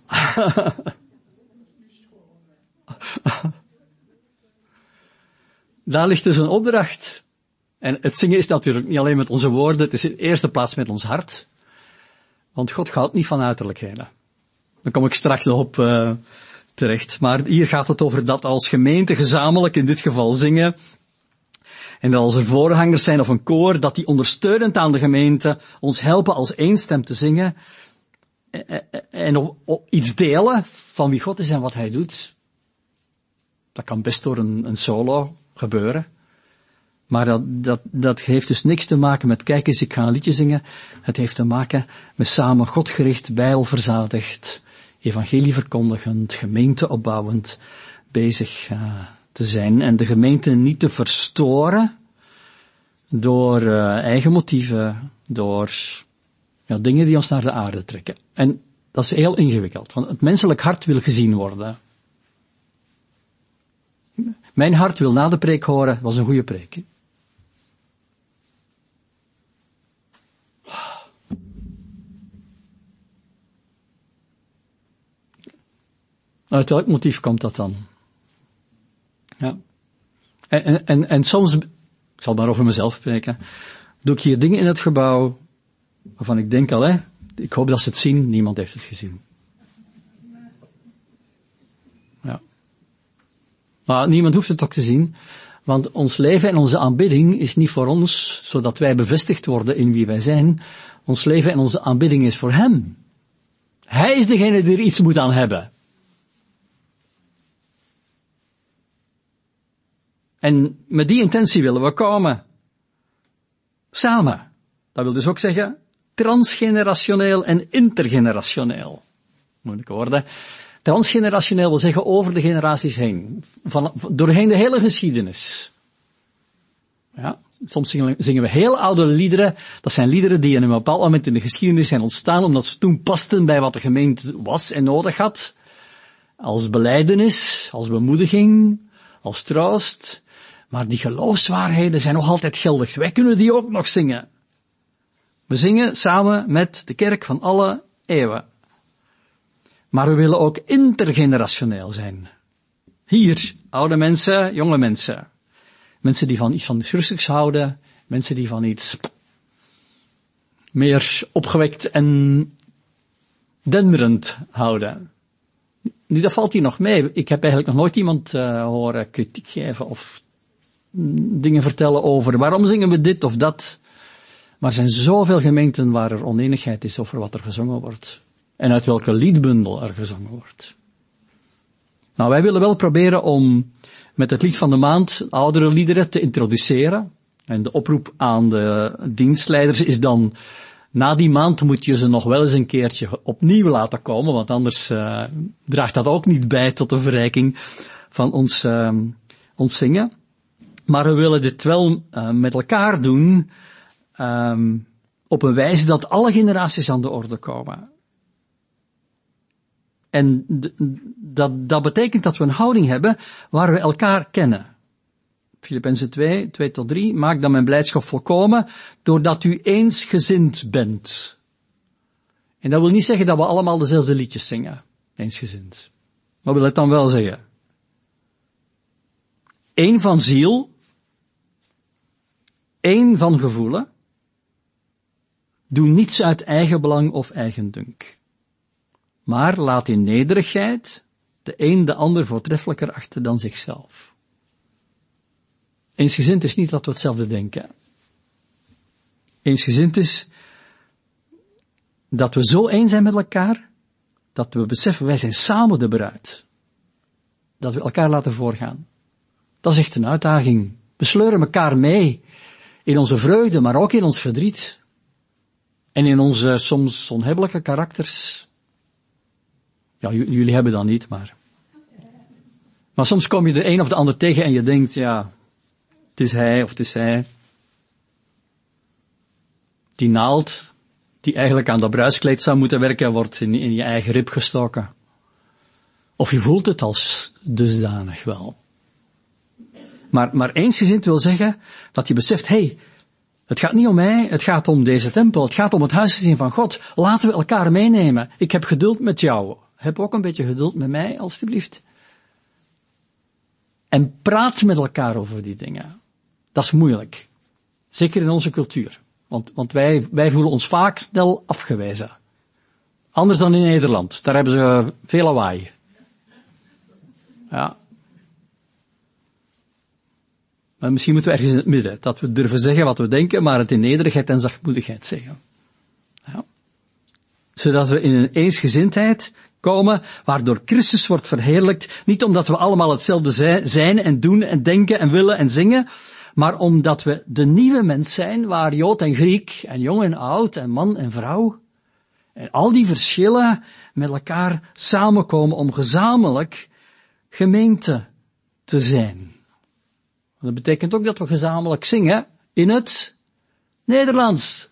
Daar ligt dus een opdracht. En het zingen is natuurlijk niet alleen met onze woorden, het is in de eerste plaats met ons hart. Want God houdt niet van uiterlijkheden. Daar kom ik straks nog op uh, terecht. Maar hier gaat het over dat als gemeente gezamenlijk in dit geval zingen. En dat als er voorgangers zijn of een koor, dat die ondersteunend aan de gemeente ons helpen als één stem te zingen. En op, op iets delen van wie God is en wat Hij doet. Dat kan best door een, een solo gebeuren. Maar dat, dat, dat heeft dus niks te maken met, kijk eens, ik ga een liedje zingen. Het heeft te maken met samen Godgericht, bijbelverzadigd, evangelie verkondigend, gemeente opbouwend bezig uh, te zijn. En de gemeente niet te verstoren door uh, eigen motieven, door ja, dingen die ons naar de aarde trekken. En dat is heel ingewikkeld, want het menselijk hart wil gezien worden. Mijn hart wil na de preek horen, was een goede preek. Hè? Uit welk motief komt dat dan? Ja. En, en, en, en soms, ik zal maar over mezelf spreken, doe ik hier dingen in het gebouw, waarvan ik denk al, hè, ik hoop dat ze het zien, niemand heeft het gezien. Ja. Maar niemand hoeft het ook te zien, want ons leven en onze aanbidding is niet voor ons, zodat wij bevestigd worden in wie wij zijn. Ons leven en onze aanbidding is voor Hem. Hij is degene die er iets moet aan hebben. En met die intentie willen we komen. Samen. Dat wil dus ook zeggen, transgenerationeel en intergenerationeel. Moeilijke woorden. Transgenerationeel wil zeggen over de generaties heen. Van, doorheen de hele geschiedenis. Ja, soms zingen, zingen we heel oude liederen. Dat zijn liederen die in een bepaald moment in de geschiedenis zijn ontstaan, omdat ze toen pasten bij wat de gemeente was en nodig had. Als belijdenis, als bemoediging, als troost. Maar die geloofswaarheden zijn nog altijd geldig. Wij kunnen die ook nog zingen. We zingen samen met de kerk van alle eeuwen. Maar we willen ook intergenerationeel zijn. Hier, oude mensen, jonge mensen. Mensen die van iets van rustigs houden. Mensen die van iets meer opgewekt en denderend houden. Nu, dat valt hier nog mee. Ik heb eigenlijk nog nooit iemand uh, horen kritiek geven of dingen vertellen over waarom zingen we dit of dat. Maar er zijn zoveel gemeenten waar er oneenigheid is over wat er gezongen wordt. en uit welke liedbundel er gezongen wordt. Nou, wij willen wel proberen om met het lied van de maand oudere liederen te introduceren. En de oproep aan de dienstleiders is dan, na die maand moet je ze nog wel eens een keertje opnieuw laten komen, want anders uh, draagt dat ook niet bij tot de verrijking van ons, uh, ons zingen. Maar we willen dit wel uh, met elkaar doen, um, op een wijze dat alle generaties aan de orde komen. En d- dat, dat betekent dat we een houding hebben waar we elkaar kennen. Filippenzen twee, twee tot drie, maak dan mijn blijdschap volkomen, doordat u eensgezind bent. En dat wil niet zeggen dat we allemaal dezelfde liedjes zingen, eensgezind. Wat wil het dan wel zeggen? Eén van ziel, één van gevoelen, doe niets uit eigen belang of eigendunk. Maar laat in nederigheid de een de ander voortreffelijker achten dan zichzelf. Eensgezind is niet dat we hetzelfde denken. Eensgezind is dat we zo één zijn met elkaar, dat we beseffen, wij zijn samen de bruid. Dat we elkaar laten voorgaan. Dat is echt een uitdaging. We sleuren elkaar mee in onze vreugde, maar ook in ons verdriet. En in onze soms onhebbelijke karakters. Ja, j- jullie hebben dat niet, maar... Maar soms kom je de een of de ander tegen en je denkt, ja, het is hij of het is zij. Die naald, die eigenlijk aan dat bruidskleed zou moeten werken, wordt in, in je eigen rib gestoken. Of je voelt het als dusdanig wel. Maar, maar eensgezind wil zeggen dat je beseft, hé, hey, het gaat niet om mij, het gaat om deze tempel, het gaat om het huisgezin van God. Laten we elkaar meenemen. Ik heb geduld met jou. Heb ook een beetje geduld met mij, alstublieft. En praat met elkaar over die dingen. Dat is moeilijk. Zeker in onze cultuur. Want, want wij, wij voelen ons vaak snel afgewezen. Anders dan in Nederland. Daar hebben ze veel lawaai. Ja. Maar misschien moeten we ergens in het midden. Dat we durven zeggen wat we denken, maar het in nederigheid en zachtmoedigheid zeggen. Ja. Zodat we in een eensgezindheid komen, waardoor Christus wordt verheerlijkt, niet omdat we allemaal hetzelfde zijn en doen en denken en willen en zingen, maar omdat we de nieuwe mens zijn, waar Jood en Griek en jong en oud en man en vrouw, en al die verschillen met elkaar samenkomen om gezamenlijk gemeente te zijn. Dat betekent ook dat we gezamenlijk zingen in het Nederlands.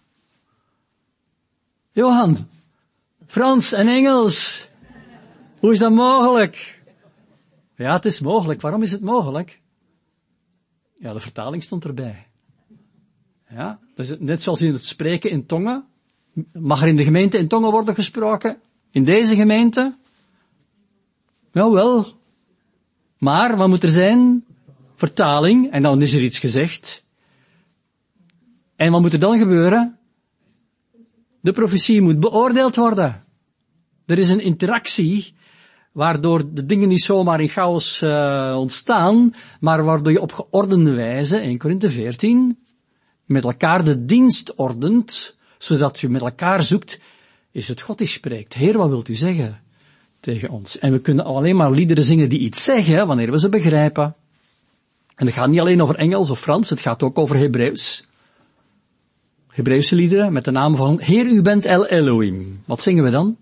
Johan, Frans en Engels. Hoe is dat mogelijk? Ja, het is mogelijk. Waarom is het mogelijk? Ja, de vertaling stond erbij. Ja, dus net zoals in het spreken in tongen. Mag er in de gemeente in tongen worden gesproken? In deze gemeente? Jawel. Maar, wat moet er zijn? Vertaling. En dan is er iets gezegd. En wat moet er dan gebeuren? De profetie moet beoordeeld worden. Er is een interactie, waardoor de dingen niet zomaar in chaos uh, ontstaan, maar waardoor je op geordende wijze, Eerste Korinthe veertien, met elkaar de dienst ordent, zodat je met elkaar zoekt, is het God die spreekt. Heer, wat wilt u zeggen tegen ons? En we kunnen alleen maar liederen zingen die iets zeggen, wanneer we ze begrijpen. En het gaat niet alleen over Engels of Frans, het gaat ook over Hebreeuws. Hebreeuwse liederen met de naam van Heer, u bent El Elohim. Wat zingen we dan?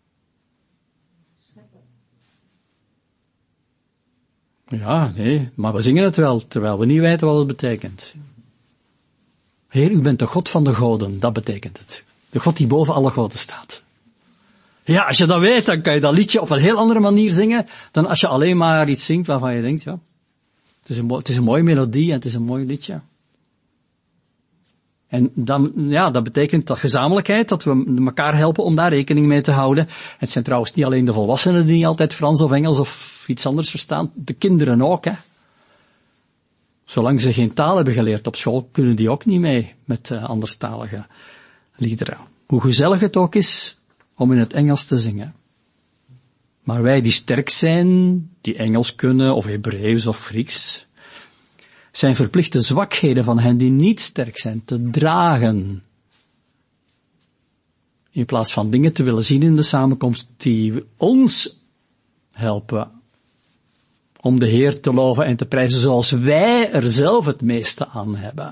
Ja, nee, maar we zingen het wel, terwijl we niet weten wat het betekent. Heer, u bent de God van de goden, dat betekent het. De God die boven alle goden staat. Ja, als je dat weet, dan kan je dat liedje op een heel andere manier zingen, dan als je alleen maar iets zingt waarvan je denkt, ja, het is een, het is een mooie melodie en het is een mooi liedje. En dan, ja, dat betekent dat gezamenlijkheid, dat we elkaar helpen om daar rekening mee te houden. Het zijn trouwens niet alleen de volwassenen die niet altijd Frans of Engels of iets anders verstaan, de kinderen ook, hè. Zolang ze geen taal hebben geleerd op school, kunnen die ook niet mee met uh, anderstalige liederen. Hoe gezellig het ook is om in het Engels te zingen. Maar wij die sterk zijn, die Engels kunnen, of Hebreeuws of Grieks, zijn verplicht de zwakheden van hen die niet sterk zijn te dragen. In plaats van dingen te willen zien in de samenkomst die ons helpen om de Heer te loven en te prijzen zoals wij er zelf het meeste aan hebben.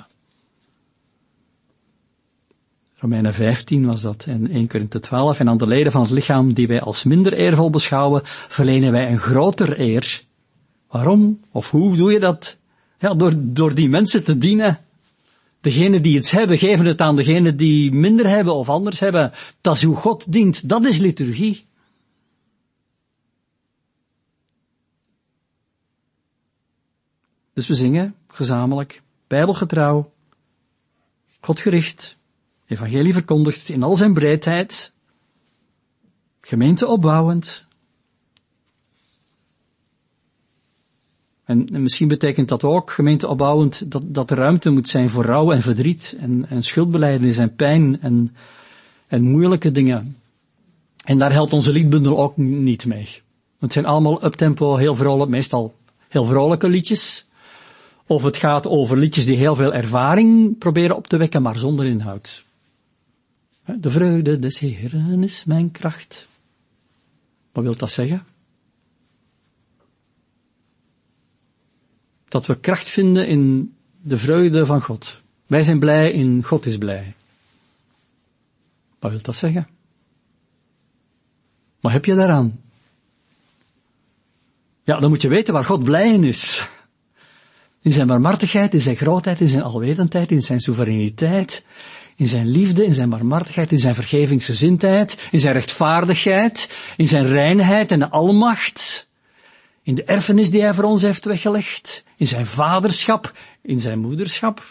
Romeinen vijftien was dat en Eerste Korinthe twaalf. En aan de leden van het lichaam die wij als minder eervol beschouwen, verlenen wij een groter eer. Waarom? Of hoe doe je dat? Ja, door, door die mensen te dienen. Degenen die iets hebben, geven het aan degenen die minder hebben of anders hebben. Dat is hoe God dient. Dat is liturgie. Dus we zingen gezamenlijk, bijbelgetrouw, Godgericht, evangelie verkondigd in al zijn breedheid, gemeente opbouwend. En, en misschien betekent dat ook, gemeente opbouwend, dat, dat er ruimte moet zijn voor rouw en verdriet en, en schuldbelijdenis en pijn en, en moeilijke dingen. En daar helpt onze liedbundel ook niet mee. Het zijn allemaal uptempo, heel vrolijk, meestal heel vrolijke liedjes. Of het gaat over liedjes die heel veel ervaring proberen op te wekken, maar zonder inhoud. De vreugde des Heeren is mijn kracht. Wat wil dat zeggen? Dat we kracht vinden in de vreugde van God. Wij zijn blij in God is blij. Wat wil dat zeggen? Wat heb je daaraan? Ja, dan moet je weten waar God blij in is. In zijn barmhartigheid, in zijn grootheid, in zijn alwetendheid, in zijn soevereiniteit, in zijn liefde, in zijn barmhartigheid, in zijn vergevingsgezindheid, in zijn rechtvaardigheid, in zijn reinheid en almacht, in de erfenis die hij voor ons heeft weggelegd, in zijn vaderschap, in zijn moederschap.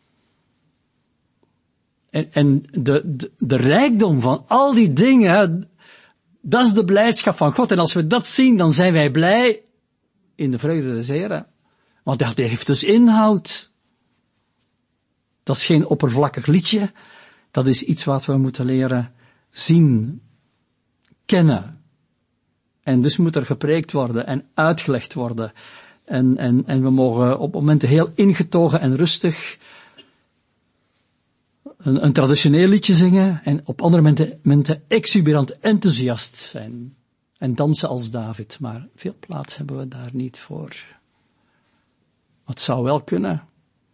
En, en de, de, de rijkdom van al die dingen, dat is de blijdschap van God. En als we dat zien, dan zijn wij blij in de vreugde des Heren. Want dat heeft dus inhoud. Dat is geen oppervlakkig liedje. Dat is iets wat we moeten leren zien, kennen. En dus moet er gepreekt worden en uitgelegd worden. En, en, en we mogen op momenten heel ingetogen en rustig een, een traditioneel liedje zingen. En op andere momenten, momenten exuberant enthousiast zijn. En dansen als David. Maar veel plaats hebben we daar niet voor. Het zou wel kunnen.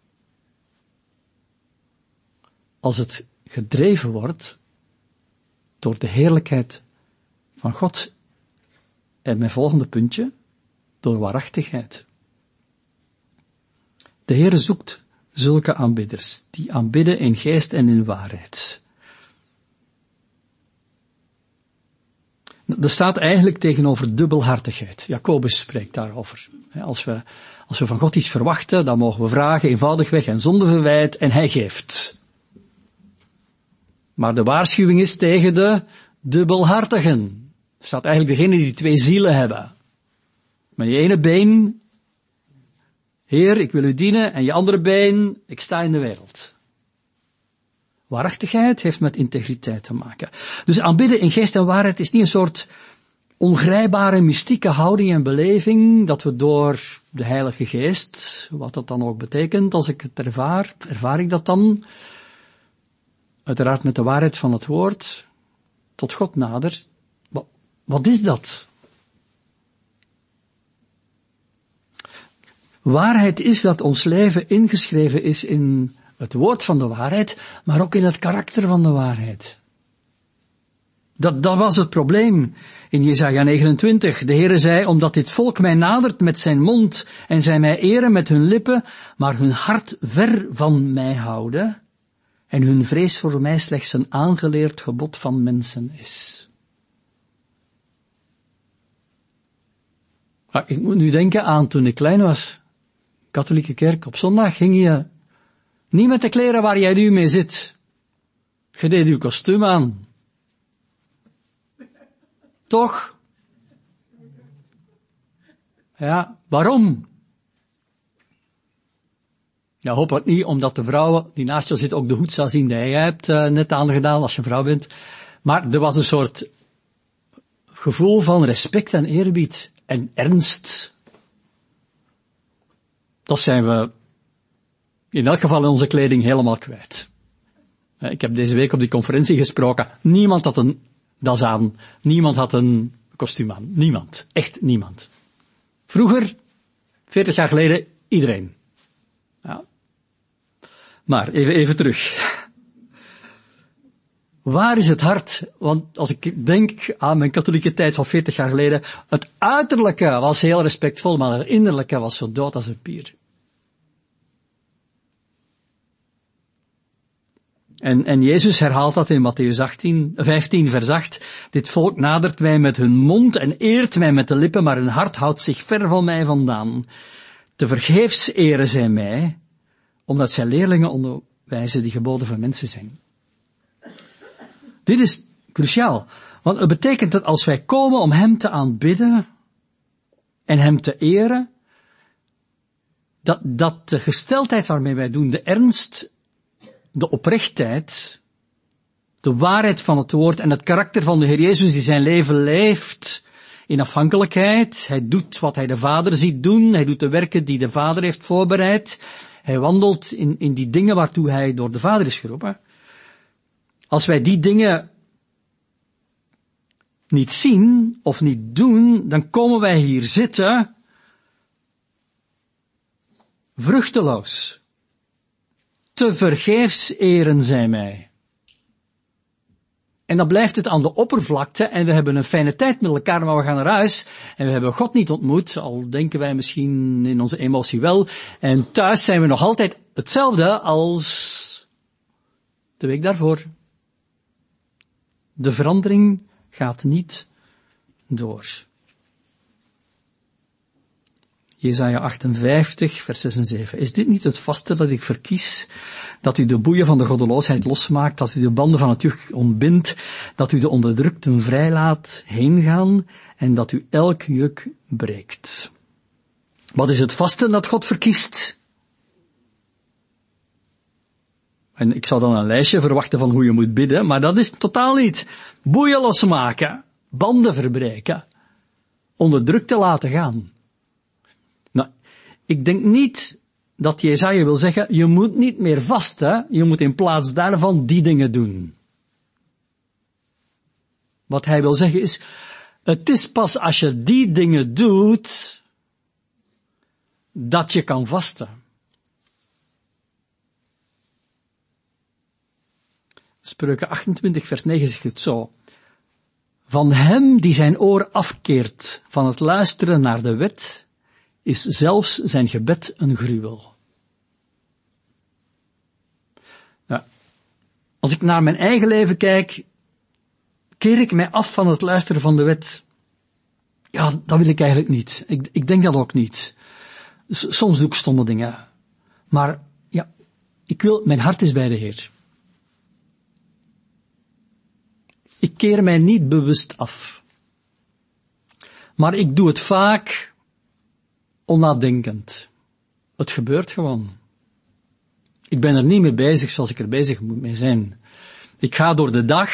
Als het gedreven wordt door de heerlijkheid van God. En mijn volgende puntje, door waarachtigheid. De Heere zoekt zulke aanbidders, die aanbidden in geest en in waarheid. Er staat eigenlijk tegenover dubbelhartigheid. Jacobus spreekt daarover. Als we, als we van God iets verwachten, dan mogen we vragen eenvoudigweg en zonder verwijt en hij geeft. Maar de waarschuwing is tegen de dubbelhartigen. Er staat eigenlijk degene die twee zielen hebben. Met je ene been, Heer, ik wil u dienen, en je andere been, ik sta in de wereld. Waarachtigheid heeft met integriteit te maken. Dus aanbidden in geest en waarheid is niet een soort ongrijpbare, mystieke houding en beleving, dat we door de Heilige Geest, wat dat dan ook betekent, als ik het ervaar, ervaar ik dat dan, uiteraard met de waarheid van het woord, tot God nader. Wat, wat is dat? Waarheid is dat ons leven ingeschreven is in het woord van de waarheid, maar ook in het karakter van de waarheid. Dat, dat was het probleem in Jesaja negenentwintig. De Heere zei, omdat dit volk mij nadert met zijn mond en zij mij eren met hun lippen, maar hun hart ver van mij houden en hun vrees voor mij slechts een aangeleerd gebod van mensen is. Maar ik moet nu denken aan toen ik klein was. Katholieke kerk, op zondag ging je niet met de kleren waar jij nu mee zit. Je deed je kostuum aan. Toch? Ja, waarom? Ja, hoop het niet, omdat de vrouw die naast je zit ook de hoed zou zien die jij hebt uh, net aangedaan als je vrouw bent. Maar er was een soort gevoel van respect en eerbied en ernst. Dat zijn we in elk geval in onze kleding helemaal kwijt. Ik heb deze week op die conferentie gesproken. Niemand had een das aan. Niemand had een kostuum aan. Niemand. Echt niemand. Vroeger, veertig jaar geleden, iedereen. Ja. Maar even, even terug. Waar is het hart? Want als ik denk aan mijn katholieke tijd van veertig jaar geleden, het uiterlijke was heel respectvol, maar het innerlijke was zo dood als een pier. En, en Jezus herhaalt dat in Mattheüs achttien, vijftien vers acht. Dit volk nadert mij met hun mond en eert mij met de lippen, maar hun hart houdt zich ver van mij vandaan. Tevergeefs eren zij mij, omdat zij leerlingen onderwijzen die geboden van mensen zijn. Dit is cruciaal, want het betekent dat als wij komen om Hem te aanbidden en Hem te eren, dat, dat de gesteldheid waarmee wij doen, de ernst, de oprechtheid, de waarheid van het woord en het karakter van de Heer Jezus die zijn leven leeft in afhankelijkheid. Hij doet wat hij de Vader ziet doen, hij doet de werken die de Vader heeft voorbereid. Hij wandelt in, in die dingen waartoe hij door de Vader is geroepen. Als wij die dingen niet zien of niet doen, dan komen wij hier zitten vruchteloos. Te vergeefs eren zij mij. En dan blijft het aan de oppervlakte en we hebben een fijne tijd met elkaar, maar we gaan naar huis en we hebben God niet ontmoet, al denken wij misschien in onze emotie wel. En thuis zijn we nog altijd hetzelfde als de week daarvoor. De verandering gaat niet door. Jesaja achtenvijftig, vers zes en zeven. Is dit niet het vaste dat ik verkies? Dat u de boeien van de goddeloosheid losmaakt, dat u de banden van het juk ontbindt, dat u de onderdrukten vrijlaat heengaan en dat u elk juk breekt. Wat is het vaste dat God verkiest? En ik zou dan een lijstje verwachten van hoe je moet bidden, maar dat is totaal niet. Boeien losmaken, banden verbreken, onderdrukte laten gaan. Nou, ik denk niet dat Jesaja wil zeggen, je moet niet meer vasten, je moet in plaats daarvan die dingen doen. Wat hij wil zeggen is, het is pas als je die dingen doet, dat je kan vasten. Spreuken achtentwintig vers negen zegt het zo. Van hem die zijn oor afkeert van het luisteren naar de wet, is zelfs zijn gebed een gruwel. Nou, als ik naar mijn eigen leven kijk, keer ik mij af van het luisteren van de wet. Ja, dat wil ik eigenlijk niet. Ik, ik denk dat ook niet. S- soms doe ik stomme dingen. Maar ja, ik wil, mijn hart is bij de Heer. Ik keer mij niet bewust af. Maar ik doe het vaak onnadenkend. Het gebeurt gewoon. Ik ben er niet mee bezig zoals ik er bezig moet mee zijn. Ik ga door de dag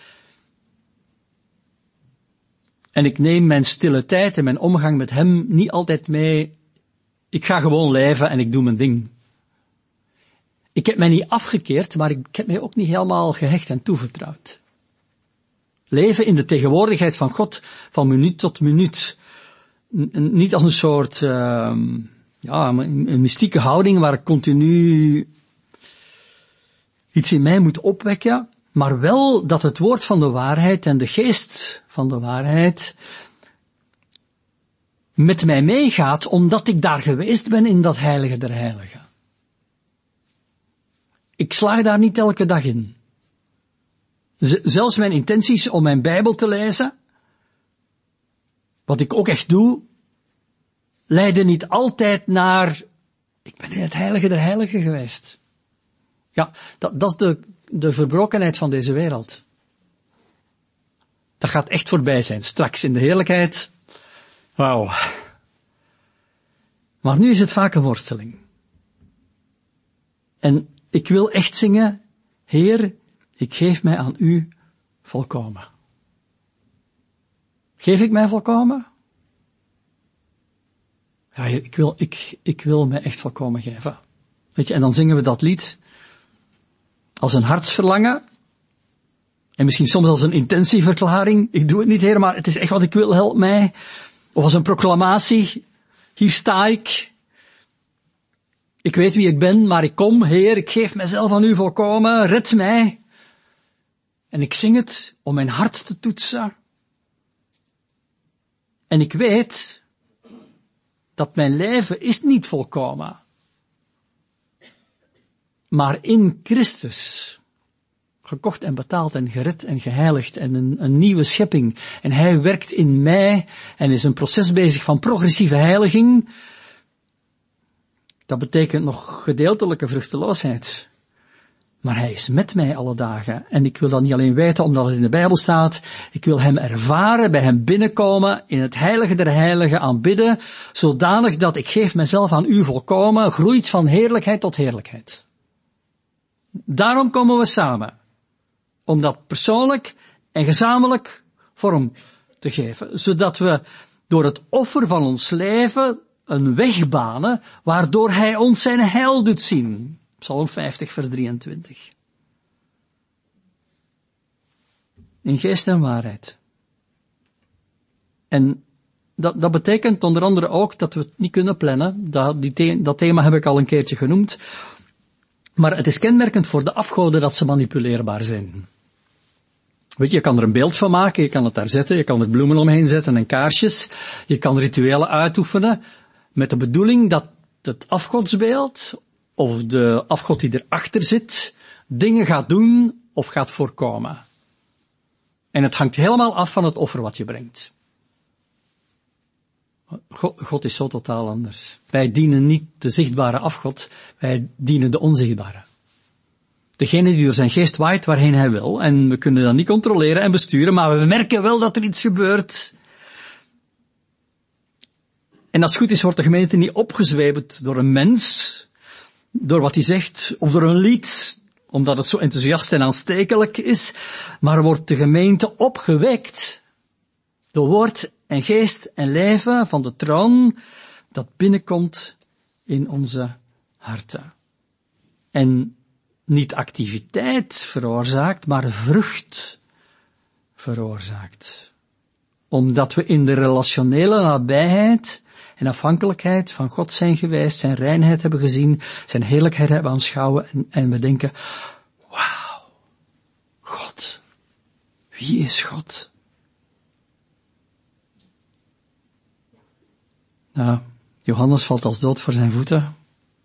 en ik neem mijn stille tijd en mijn omgang met Hem niet altijd mee. Ik ga gewoon leven en ik doe mijn ding. Ik heb mij niet afgekeerd, maar ik heb mij ook niet helemaal gehecht en toevertrouwd. Leven in de tegenwoordigheid van God, van minuut tot minuut. N- niet als een soort, uh, ja, een, een mystieke houding waar ik continu iets in mij moet opwekken, maar wel dat het woord van de waarheid en de geest van de waarheid met mij meegaat, omdat ik daar geweest ben in dat heilige der heiligen. Ik slaag daar niet elke dag in. Z- zelfs mijn intenties om mijn Bijbel te lezen, wat ik ook echt doe, leiden niet altijd naar, ik ben in het heilige der heiligen geweest. Ja, dat, dat is de, de verbrokenheid van deze wereld. Dat gaat echt voorbij zijn, straks in de heerlijkheid. Wauw. Maar nu is het vaak een worsteling. En ik wil echt zingen, Heer, ik geef mij aan u volkomen. Geef ik mij volkomen? Ja, Heer, ik wil, ik, ik wil mij echt volkomen geven. Weet je, en dan zingen we dat lied. als een hartsverlangen. En misschien soms als een intentieverklaring. Ik doe het niet, Heer, maar het is echt wat ik wil, help mij. Of als een proclamatie. Hier sta ik. Ik weet wie ik ben, maar ik kom, Heer, ik geef mezelf aan u volkomen. Red mij. En ik zing het om mijn hart te toetsen. En ik weet dat mijn leven is niet volkomen. Maar in Christus, gekocht en betaald en gered en geheiligd en een, een nieuwe schepping. En hij werkt in mij en is een proces bezig van progressieve heiliging. Dat betekent nog gedeeltelijke vruchteloosheid. Maar hij is met mij alle dagen. En ik wil dat niet alleen weten omdat het in de Bijbel staat. Ik wil hem ervaren, bij hem binnenkomen, in het heilige der heiligen aanbidden, zodanig dat ik geef mezelf aan u volkomen, groeit van heerlijkheid tot heerlijkheid. Daarom komen we samen. Om dat persoonlijk en gezamenlijk vorm te geven. Zodat we door het offer van ons leven een weg banen, waardoor hij ons zijn heil doet zien. Psalm vijftig, vers drieëntwintig. In geest en waarheid. En dat, dat betekent onder andere ook dat we het niet kunnen plannen. Dat, die the, dat thema heb ik al een keertje genoemd. Maar het is kenmerkend voor de afgoden dat ze manipuleerbaar zijn. Weet je, je kan er een beeld van maken, je kan het daar zetten, je kan er bloemen omheen zetten en kaarsjes. Je kan rituelen uitoefenen met de bedoeling dat het afgodsbeeld of de afgod die erachter zit, dingen gaat doen of gaat voorkomen. En het hangt helemaal af van het offer wat je brengt. God, God is zo totaal anders. Wij dienen niet de zichtbare afgod, wij dienen de onzichtbare. Degene die door zijn geest waait waarheen hij wil. En we kunnen dat niet controleren en besturen, maar we merken wel dat er iets gebeurt. En als het goed is, wordt de gemeente niet opgezweept door een mens, door wat hij zegt, of door een lied, omdat het zo enthousiast en aanstekelijk is, maar wordt de gemeente opgewekt door woord en geest en leven van de troon dat binnenkomt in onze harten. En niet activiteit veroorzaakt, maar vrucht veroorzaakt. Omdat we in de relationele nabijheid en afhankelijkheid van God zijn geweest, zijn reinheid hebben gezien, zijn heerlijkheid hebben aanschouwen en, en we denken, wauw, God, wie is God? Nou, Johannes valt als dood voor zijn voeten.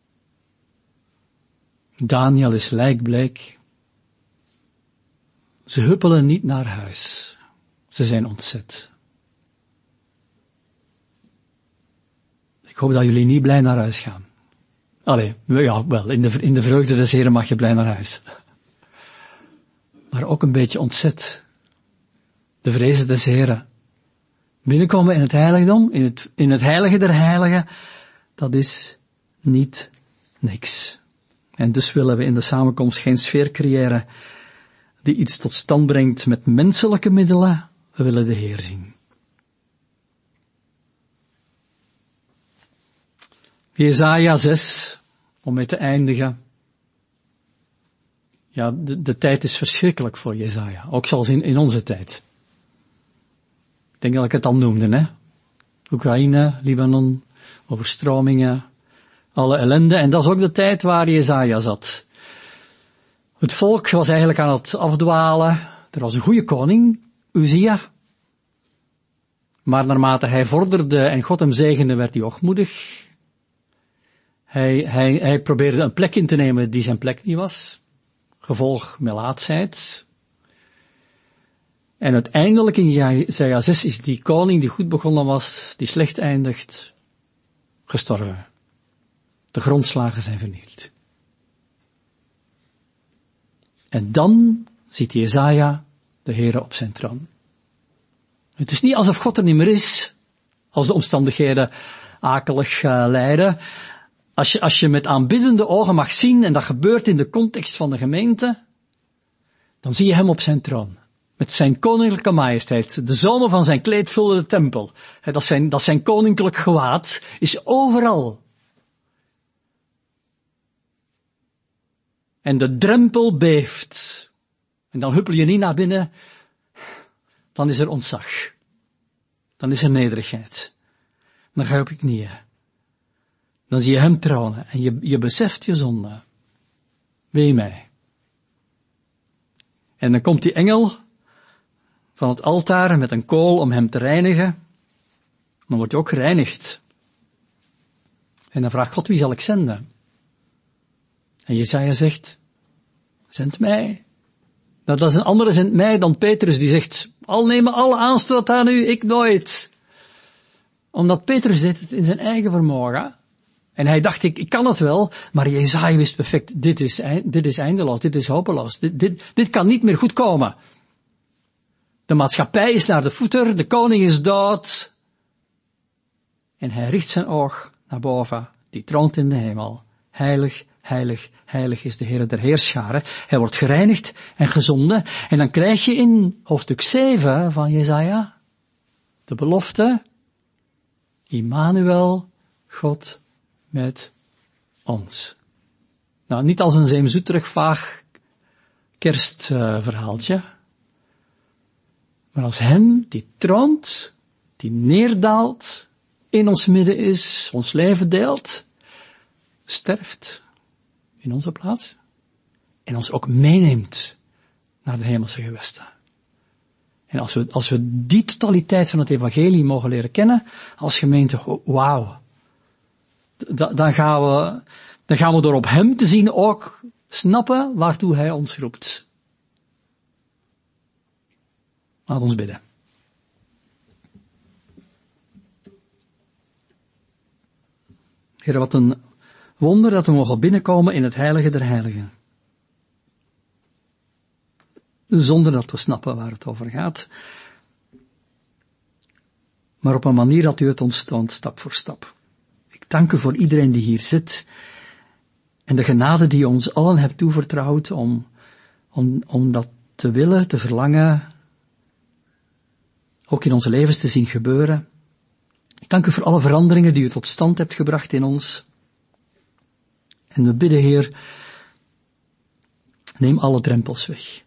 Daniel is lijkbleek. Ze huppelen niet naar huis. Ze zijn ontzet. Ik hoop dat jullie niet blij naar huis gaan. Allee, ja, wel, in de, in de vreugde des Heren mag je blij naar huis. Maar ook een beetje ontzet. De vrezen des Heren. Binnenkomen in het heiligdom, in het, in het heilige der heiligen, dat is niet niks. En dus willen we in de samenkomst geen sfeer creëren die iets tot stand brengt met menselijke middelen. We willen de Heer zien. Jesaja zes, om mee te eindigen. Ja, de, de tijd is verschrikkelijk voor Jesaja. Ook zoals in, in onze tijd. Ik denk dat ik het al noemde, hè. Oekraïne, Libanon, overstromingen, alle ellende. En dat is ook de tijd waar Jesaja zat. Het volk was eigenlijk aan het afdwalen. Er was een goede koning, Uzia. Maar naarmate hij vorderde en God hem zegende, werd hij hoogmoedig. Hij, hij, hij probeerde een plek in te nemen die zijn plek niet was. Gevolg melaatsheid. En uiteindelijk in Jesaja zes is die koning die goed begonnen was, die slecht eindigt, gestorven. De grondslagen zijn vernield. En dan ziet Jesaja de Heere op zijn troon. Het is niet alsof God er niet meer is, als de omstandigheden akelig uh, leiden. Als je, als je met aanbiddende ogen mag zien, en dat gebeurt in de context van de gemeente, dan zie je hem op zijn troon. Met zijn koninklijke majesteit. De zomen van zijn kleed vulden de tempel. Dat zijn, dat zijn koninklijk gewaad is overal. en de drempel beeft, en dan huppel je niet naar binnen, dan is er ontzag. Dan is er nederigheid. Dan ga je op je knieën. Dan zie je hem tronen en je, je beseft je zonde. Wee mij. En dan komt die engel van het altaar met een kool om hem te reinigen. Dan wordt hij ook gereinigd. En dan vraagt God, wie zal ik zenden? En Jesaja zegt, zend mij. Nou, dat is een andere zend mij dan Petrus, die zegt, al nemen alle aanstoot aan u, ik nooit. Omdat Petrus deed het in zijn eigen vermogen. En hij dacht, ik, ik kan het wel, maar Jesaja wist perfect, dit is, dit is eindeloos, dit is hopeloos, dit, dit, dit kan niet meer goed komen. De maatschappij is naar de voeter, de koning is dood. En hij richt zijn oog naar boven, die troont in de hemel. Heilig, heilig, heilig is de Heer der Heerscharen. Hij wordt gereinigd en gezonden. En dan krijg je in hoofdstuk zeven van Jesaja de belofte, Immanuel, God met ons. Nou, niet als een zeemzoeterig vaag kerstverhaaltje, uh, maar als hem die troont, die neerdaalt, in ons midden is, ons leven deelt, sterft in onze plaats en ons ook meeneemt naar de hemelse gewesten. En als we, als we die totaliteit van het evangelie mogen leren kennen, als gemeente, wauw, dan gaan we, dan gaan we door op hem te zien ook snappen waartoe hij ons roept. Laat ons bidden. Heer, wat een wonder dat we mogen binnenkomen in het heilige der heiligen. Zonder dat we snappen waar het over gaat. Maar op een manier dat u het ons toont, stap voor stap. Ik dank u voor iedereen die hier zit. En de genade die u ons allen hebt toevertrouwd om, om, om dat te willen, te verlangen. Ook in onze levens te zien gebeuren. Ik dank u voor alle veranderingen die u tot stand hebt gebracht in ons. En we bidden, Heer, neem alle drempels weg.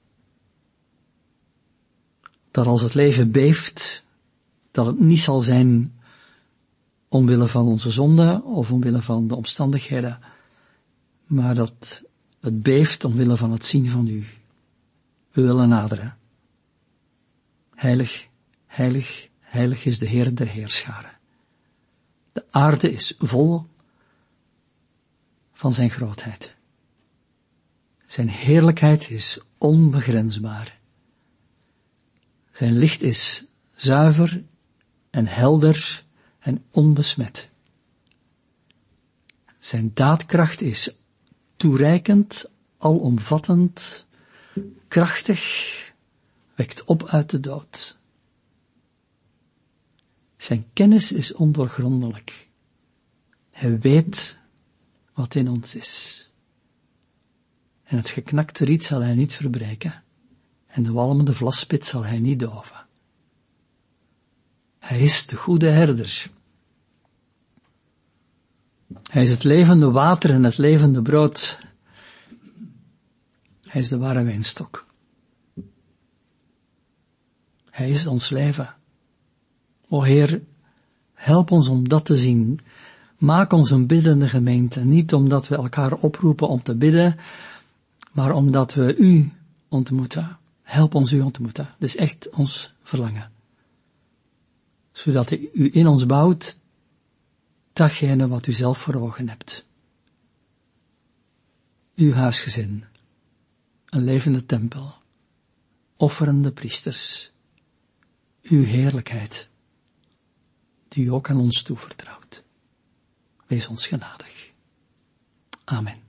Dat als het leven beeft, dat het niet zal zijn omwille van onze zonde of omwille van de omstandigheden, maar dat het beeft omwille van het zien van u. We willen naderen. Heilig, heilig, heilig is de Heer der Heerscharen. De aarde is vol van zijn grootheid. Zijn heerlijkheid is onbegrensbaar. Zijn licht is zuiver en helder en onbesmet. Zijn daadkracht is toereikend, alomvattend, krachtig, wekt op uit de dood. Zijn kennis is ondoorgrondelijk. Hij weet wat in ons is. En het geknakte riet zal hij niet verbreken. En de walmende vlaspit zal hij niet doven. Hij is de goede herder. Hij is het levende water en het levende brood. Hij is de ware wijnstok. Hij is ons leven. O Heer, help ons om dat te zien. Maak ons een biddende gemeente. Niet omdat we elkaar oproepen om te bidden, maar omdat we u ontmoeten. Help ons u ontmoeten. Dat is echt ons verlangen. Zodat u in ons bouwt datgene wat u zelf voor ogen hebt. Uw huisgezin. Een levende tempel. Offerende priesters. Uw heerlijkheid. Die u ook aan ons toevertrouwt. Wees ons genadig. Amen.